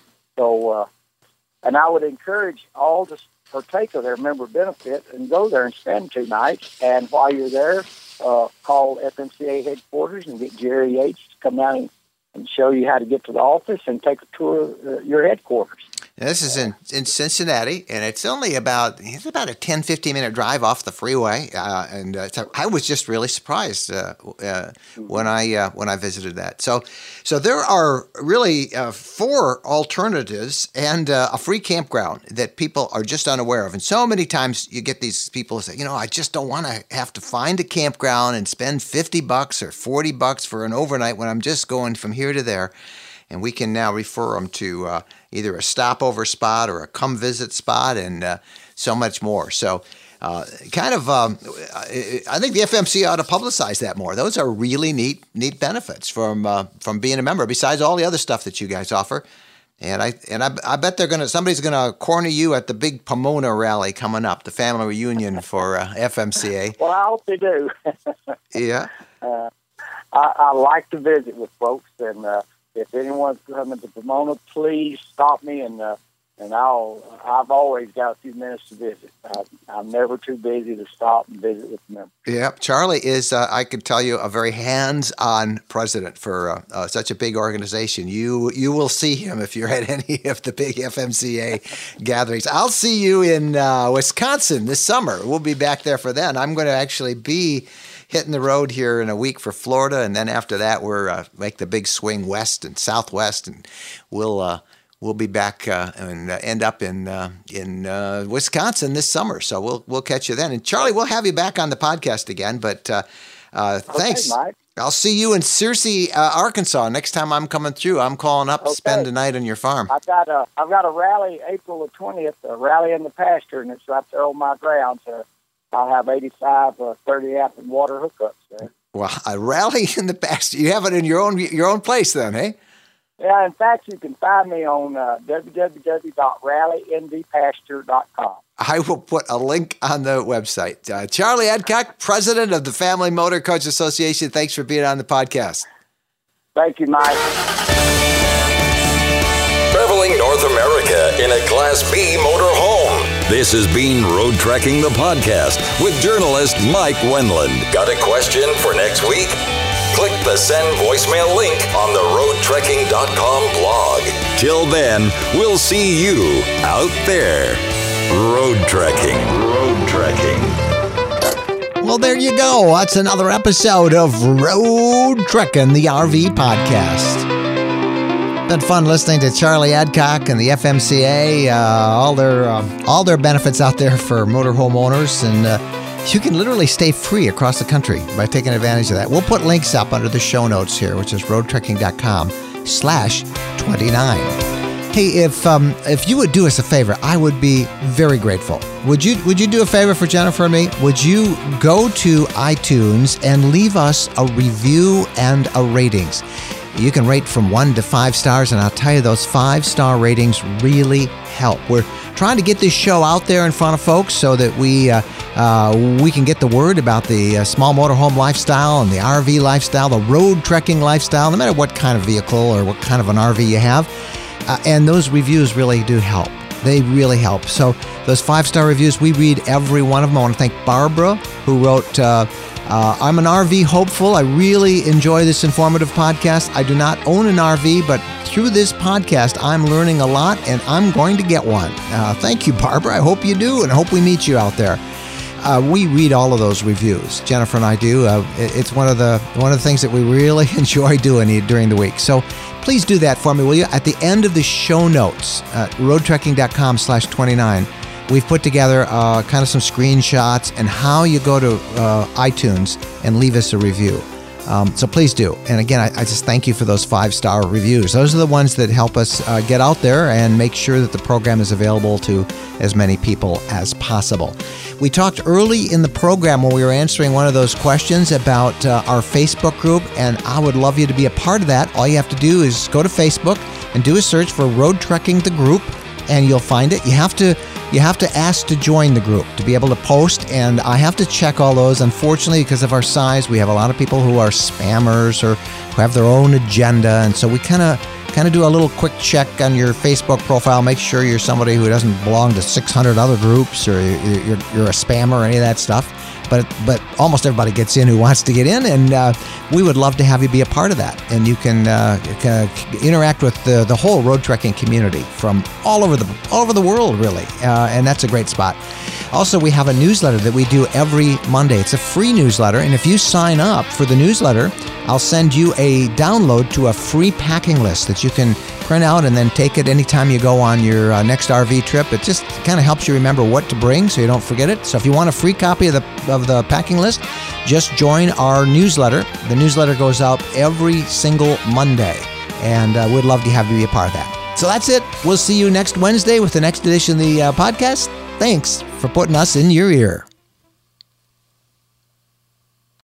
So, uh, and I would encourage all to partake of their member benefit and go there and spend two nights. And while you're there, uh, call F M C A headquarters and get Jerry Yates to come down and, and show you how to get to the office and take a tour of uh, your headquarters. Now, this is in, in Cincinnati, and it's only about it's about a ten, fifteen minute drive off the freeway. Uh, and uh, so I was just really surprised uh, uh, when I uh, when I visited that. So, so there are really uh, four alternatives and uh, a free campground that people are just unaware of. And so many times you get these people who say, you know, I just don't want to have to find a campground and spend fifty bucks or forty bucks for an overnight when I'm just going from here to there. And we can now refer them to uh, either a stopover spot or a come visit spot and uh, so much more. So uh, kind of, um, I think the F M C A ought to publicize that more. Those are really neat neat benefits from uh, from being a member, besides all the other stuff that you guys offer. And I and I, I bet they're gonna somebody's gonna corner you at the big Pomona rally coming up, the family reunion for uh, F M C A. Well, I hope they do. Yeah. Uh, I, I like to visit with folks, and uh, if anyone's coming to Pomona, please stop me, and uh, and I'll. I've always got a few minutes to visit. I, I'm never too busy to stop and visit with them. Yeah, Charlie is. Uh, I could tell you a very hands-on president for uh, uh, such a big organization. You you will see him if you're at any of the big F M C A gatherings. I'll see you in uh, Wisconsin this summer. We'll be back there for then. I'm going to actually be hitting the road here in a week for Florida, and then after that, we're uh, make the big swing west and southwest, and we'll uh, we'll be back uh, and uh, end up in uh, in uh, Wisconsin this summer. So we'll we'll catch you then. And Charlie, we'll have you back on the podcast again. But uh, uh, thanks. Okay, Mike. I'll see you in Searcy, uh, Arkansas next time I'm coming through. I'm calling up to Okay. spend the night on your farm. I've got a I've got a rally April the twentieth, a rally in the pasture, and it's right there on my grounds. Uh, I'll have eighty-five uh, thirty amp and water hookups there. Well, a rally in the past. You have it in your own your own place then, hey? Yeah, in fact, you can find me on uh, w w w dot rally n d pasture dot com. I will put a link on the website. Uh, Charlie Adcock, president of the Family Motor Coach Association, thanks for being on the podcast. Thank you, Mike. Traveling North America in a Class B motor home. This has been Road Trekking the Podcast with journalist Mike Wendland. Got a question for next week? Click the send voicemail link on the road trekking dot com blog. Till then, we'll see you out there. Road Trekking. Road Trekking. Well, there you go. That's another episode of Road Trekking, the R V podcast. Been fun listening to Charlie Adcock and the F M C A, uh, all their uh, all their benefits out there for motorhome owners, and uh, you can literally stay free across the country by taking advantage of that. We'll put links up under the show notes here, which is road trekking dot com slash twenty-nine. Hey, if um, if you would do us a favor, I would be very grateful. Would you Would you do a favor for Jennifer and me? Would you go to iTunes and leave us a review and a ratings? You can rate from one to five stars, and I'll tell you, those five-star ratings really help. We're trying to get this show out there in front of folks so that we uh, uh, we can get the word about the uh, small motorhome lifestyle and the R V lifestyle, the road trekking lifestyle, no matter what kind of vehicle or what kind of an R V you have. Uh, and those reviews really do help. They really help. So those five-star reviews, we read every one of them. I want to thank Barbara, who wrote... Uh, Uh, I'm an R V hopeful. I really enjoy this informative podcast. I do not own an R V, but through this podcast, I'm learning a lot, and I'm going to get one. Uh, thank you, Barbara. I hope you do, and I hope we meet you out there. Uh, we read all of those reviews. Jennifer and I do. Uh, it, it's one of the one of the things that we really enjoy doing during the week. So please do that for me, will you? At the end of the show notes, uh, roadtrekking.com slash 29, we've put together uh, kind of some screenshots and how you go to uh, iTunes and leave us a review. Um, so please do. And again, I, I just thank you for those five-star reviews. Those are the ones that help us uh, get out there and make sure that the program is available to as many people as possible. We talked early in the program when we were answering one of those questions about uh, our Facebook group, and I would love you to be a part of that. All you have to do is go to Facebook and do a search for Road Trekking the Group, and you'll find it. You have to you have to ask to join the group to be able to post, and I have to check all those. Unfortunately, because of our size, we have a lot of people who are spammers or who have their own agenda, and so we kind of kind of do a little quick check on your Facebook profile. Make sure you're somebody who doesn't belong to six hundred other groups, or you're, you're, you're a spammer or any of that stuff. But but almost everybody gets in who wants to get in, and uh, we would love to have you be a part of that. And you can, uh, can interact with the, the whole road trekking community from all over the all over the world, really. Uh, and that's a great spot. Also, we have a newsletter that we do every Monday. It's a free newsletter, and if you sign up for the newsletter, I'll send you a download to a free packing list that you can print out and then take it anytime you go on your uh, next R V trip. It just kind of helps you remember what to bring so you don't forget it. So if you want a free copy of the of the packing list, just join our newsletter. The newsletter goes out every single Monday, and uh, we'd love to have you be a part of that. So that's it. We'll see you next Wednesday with the next edition of the uh, podcast. Thanks for putting us in your ear.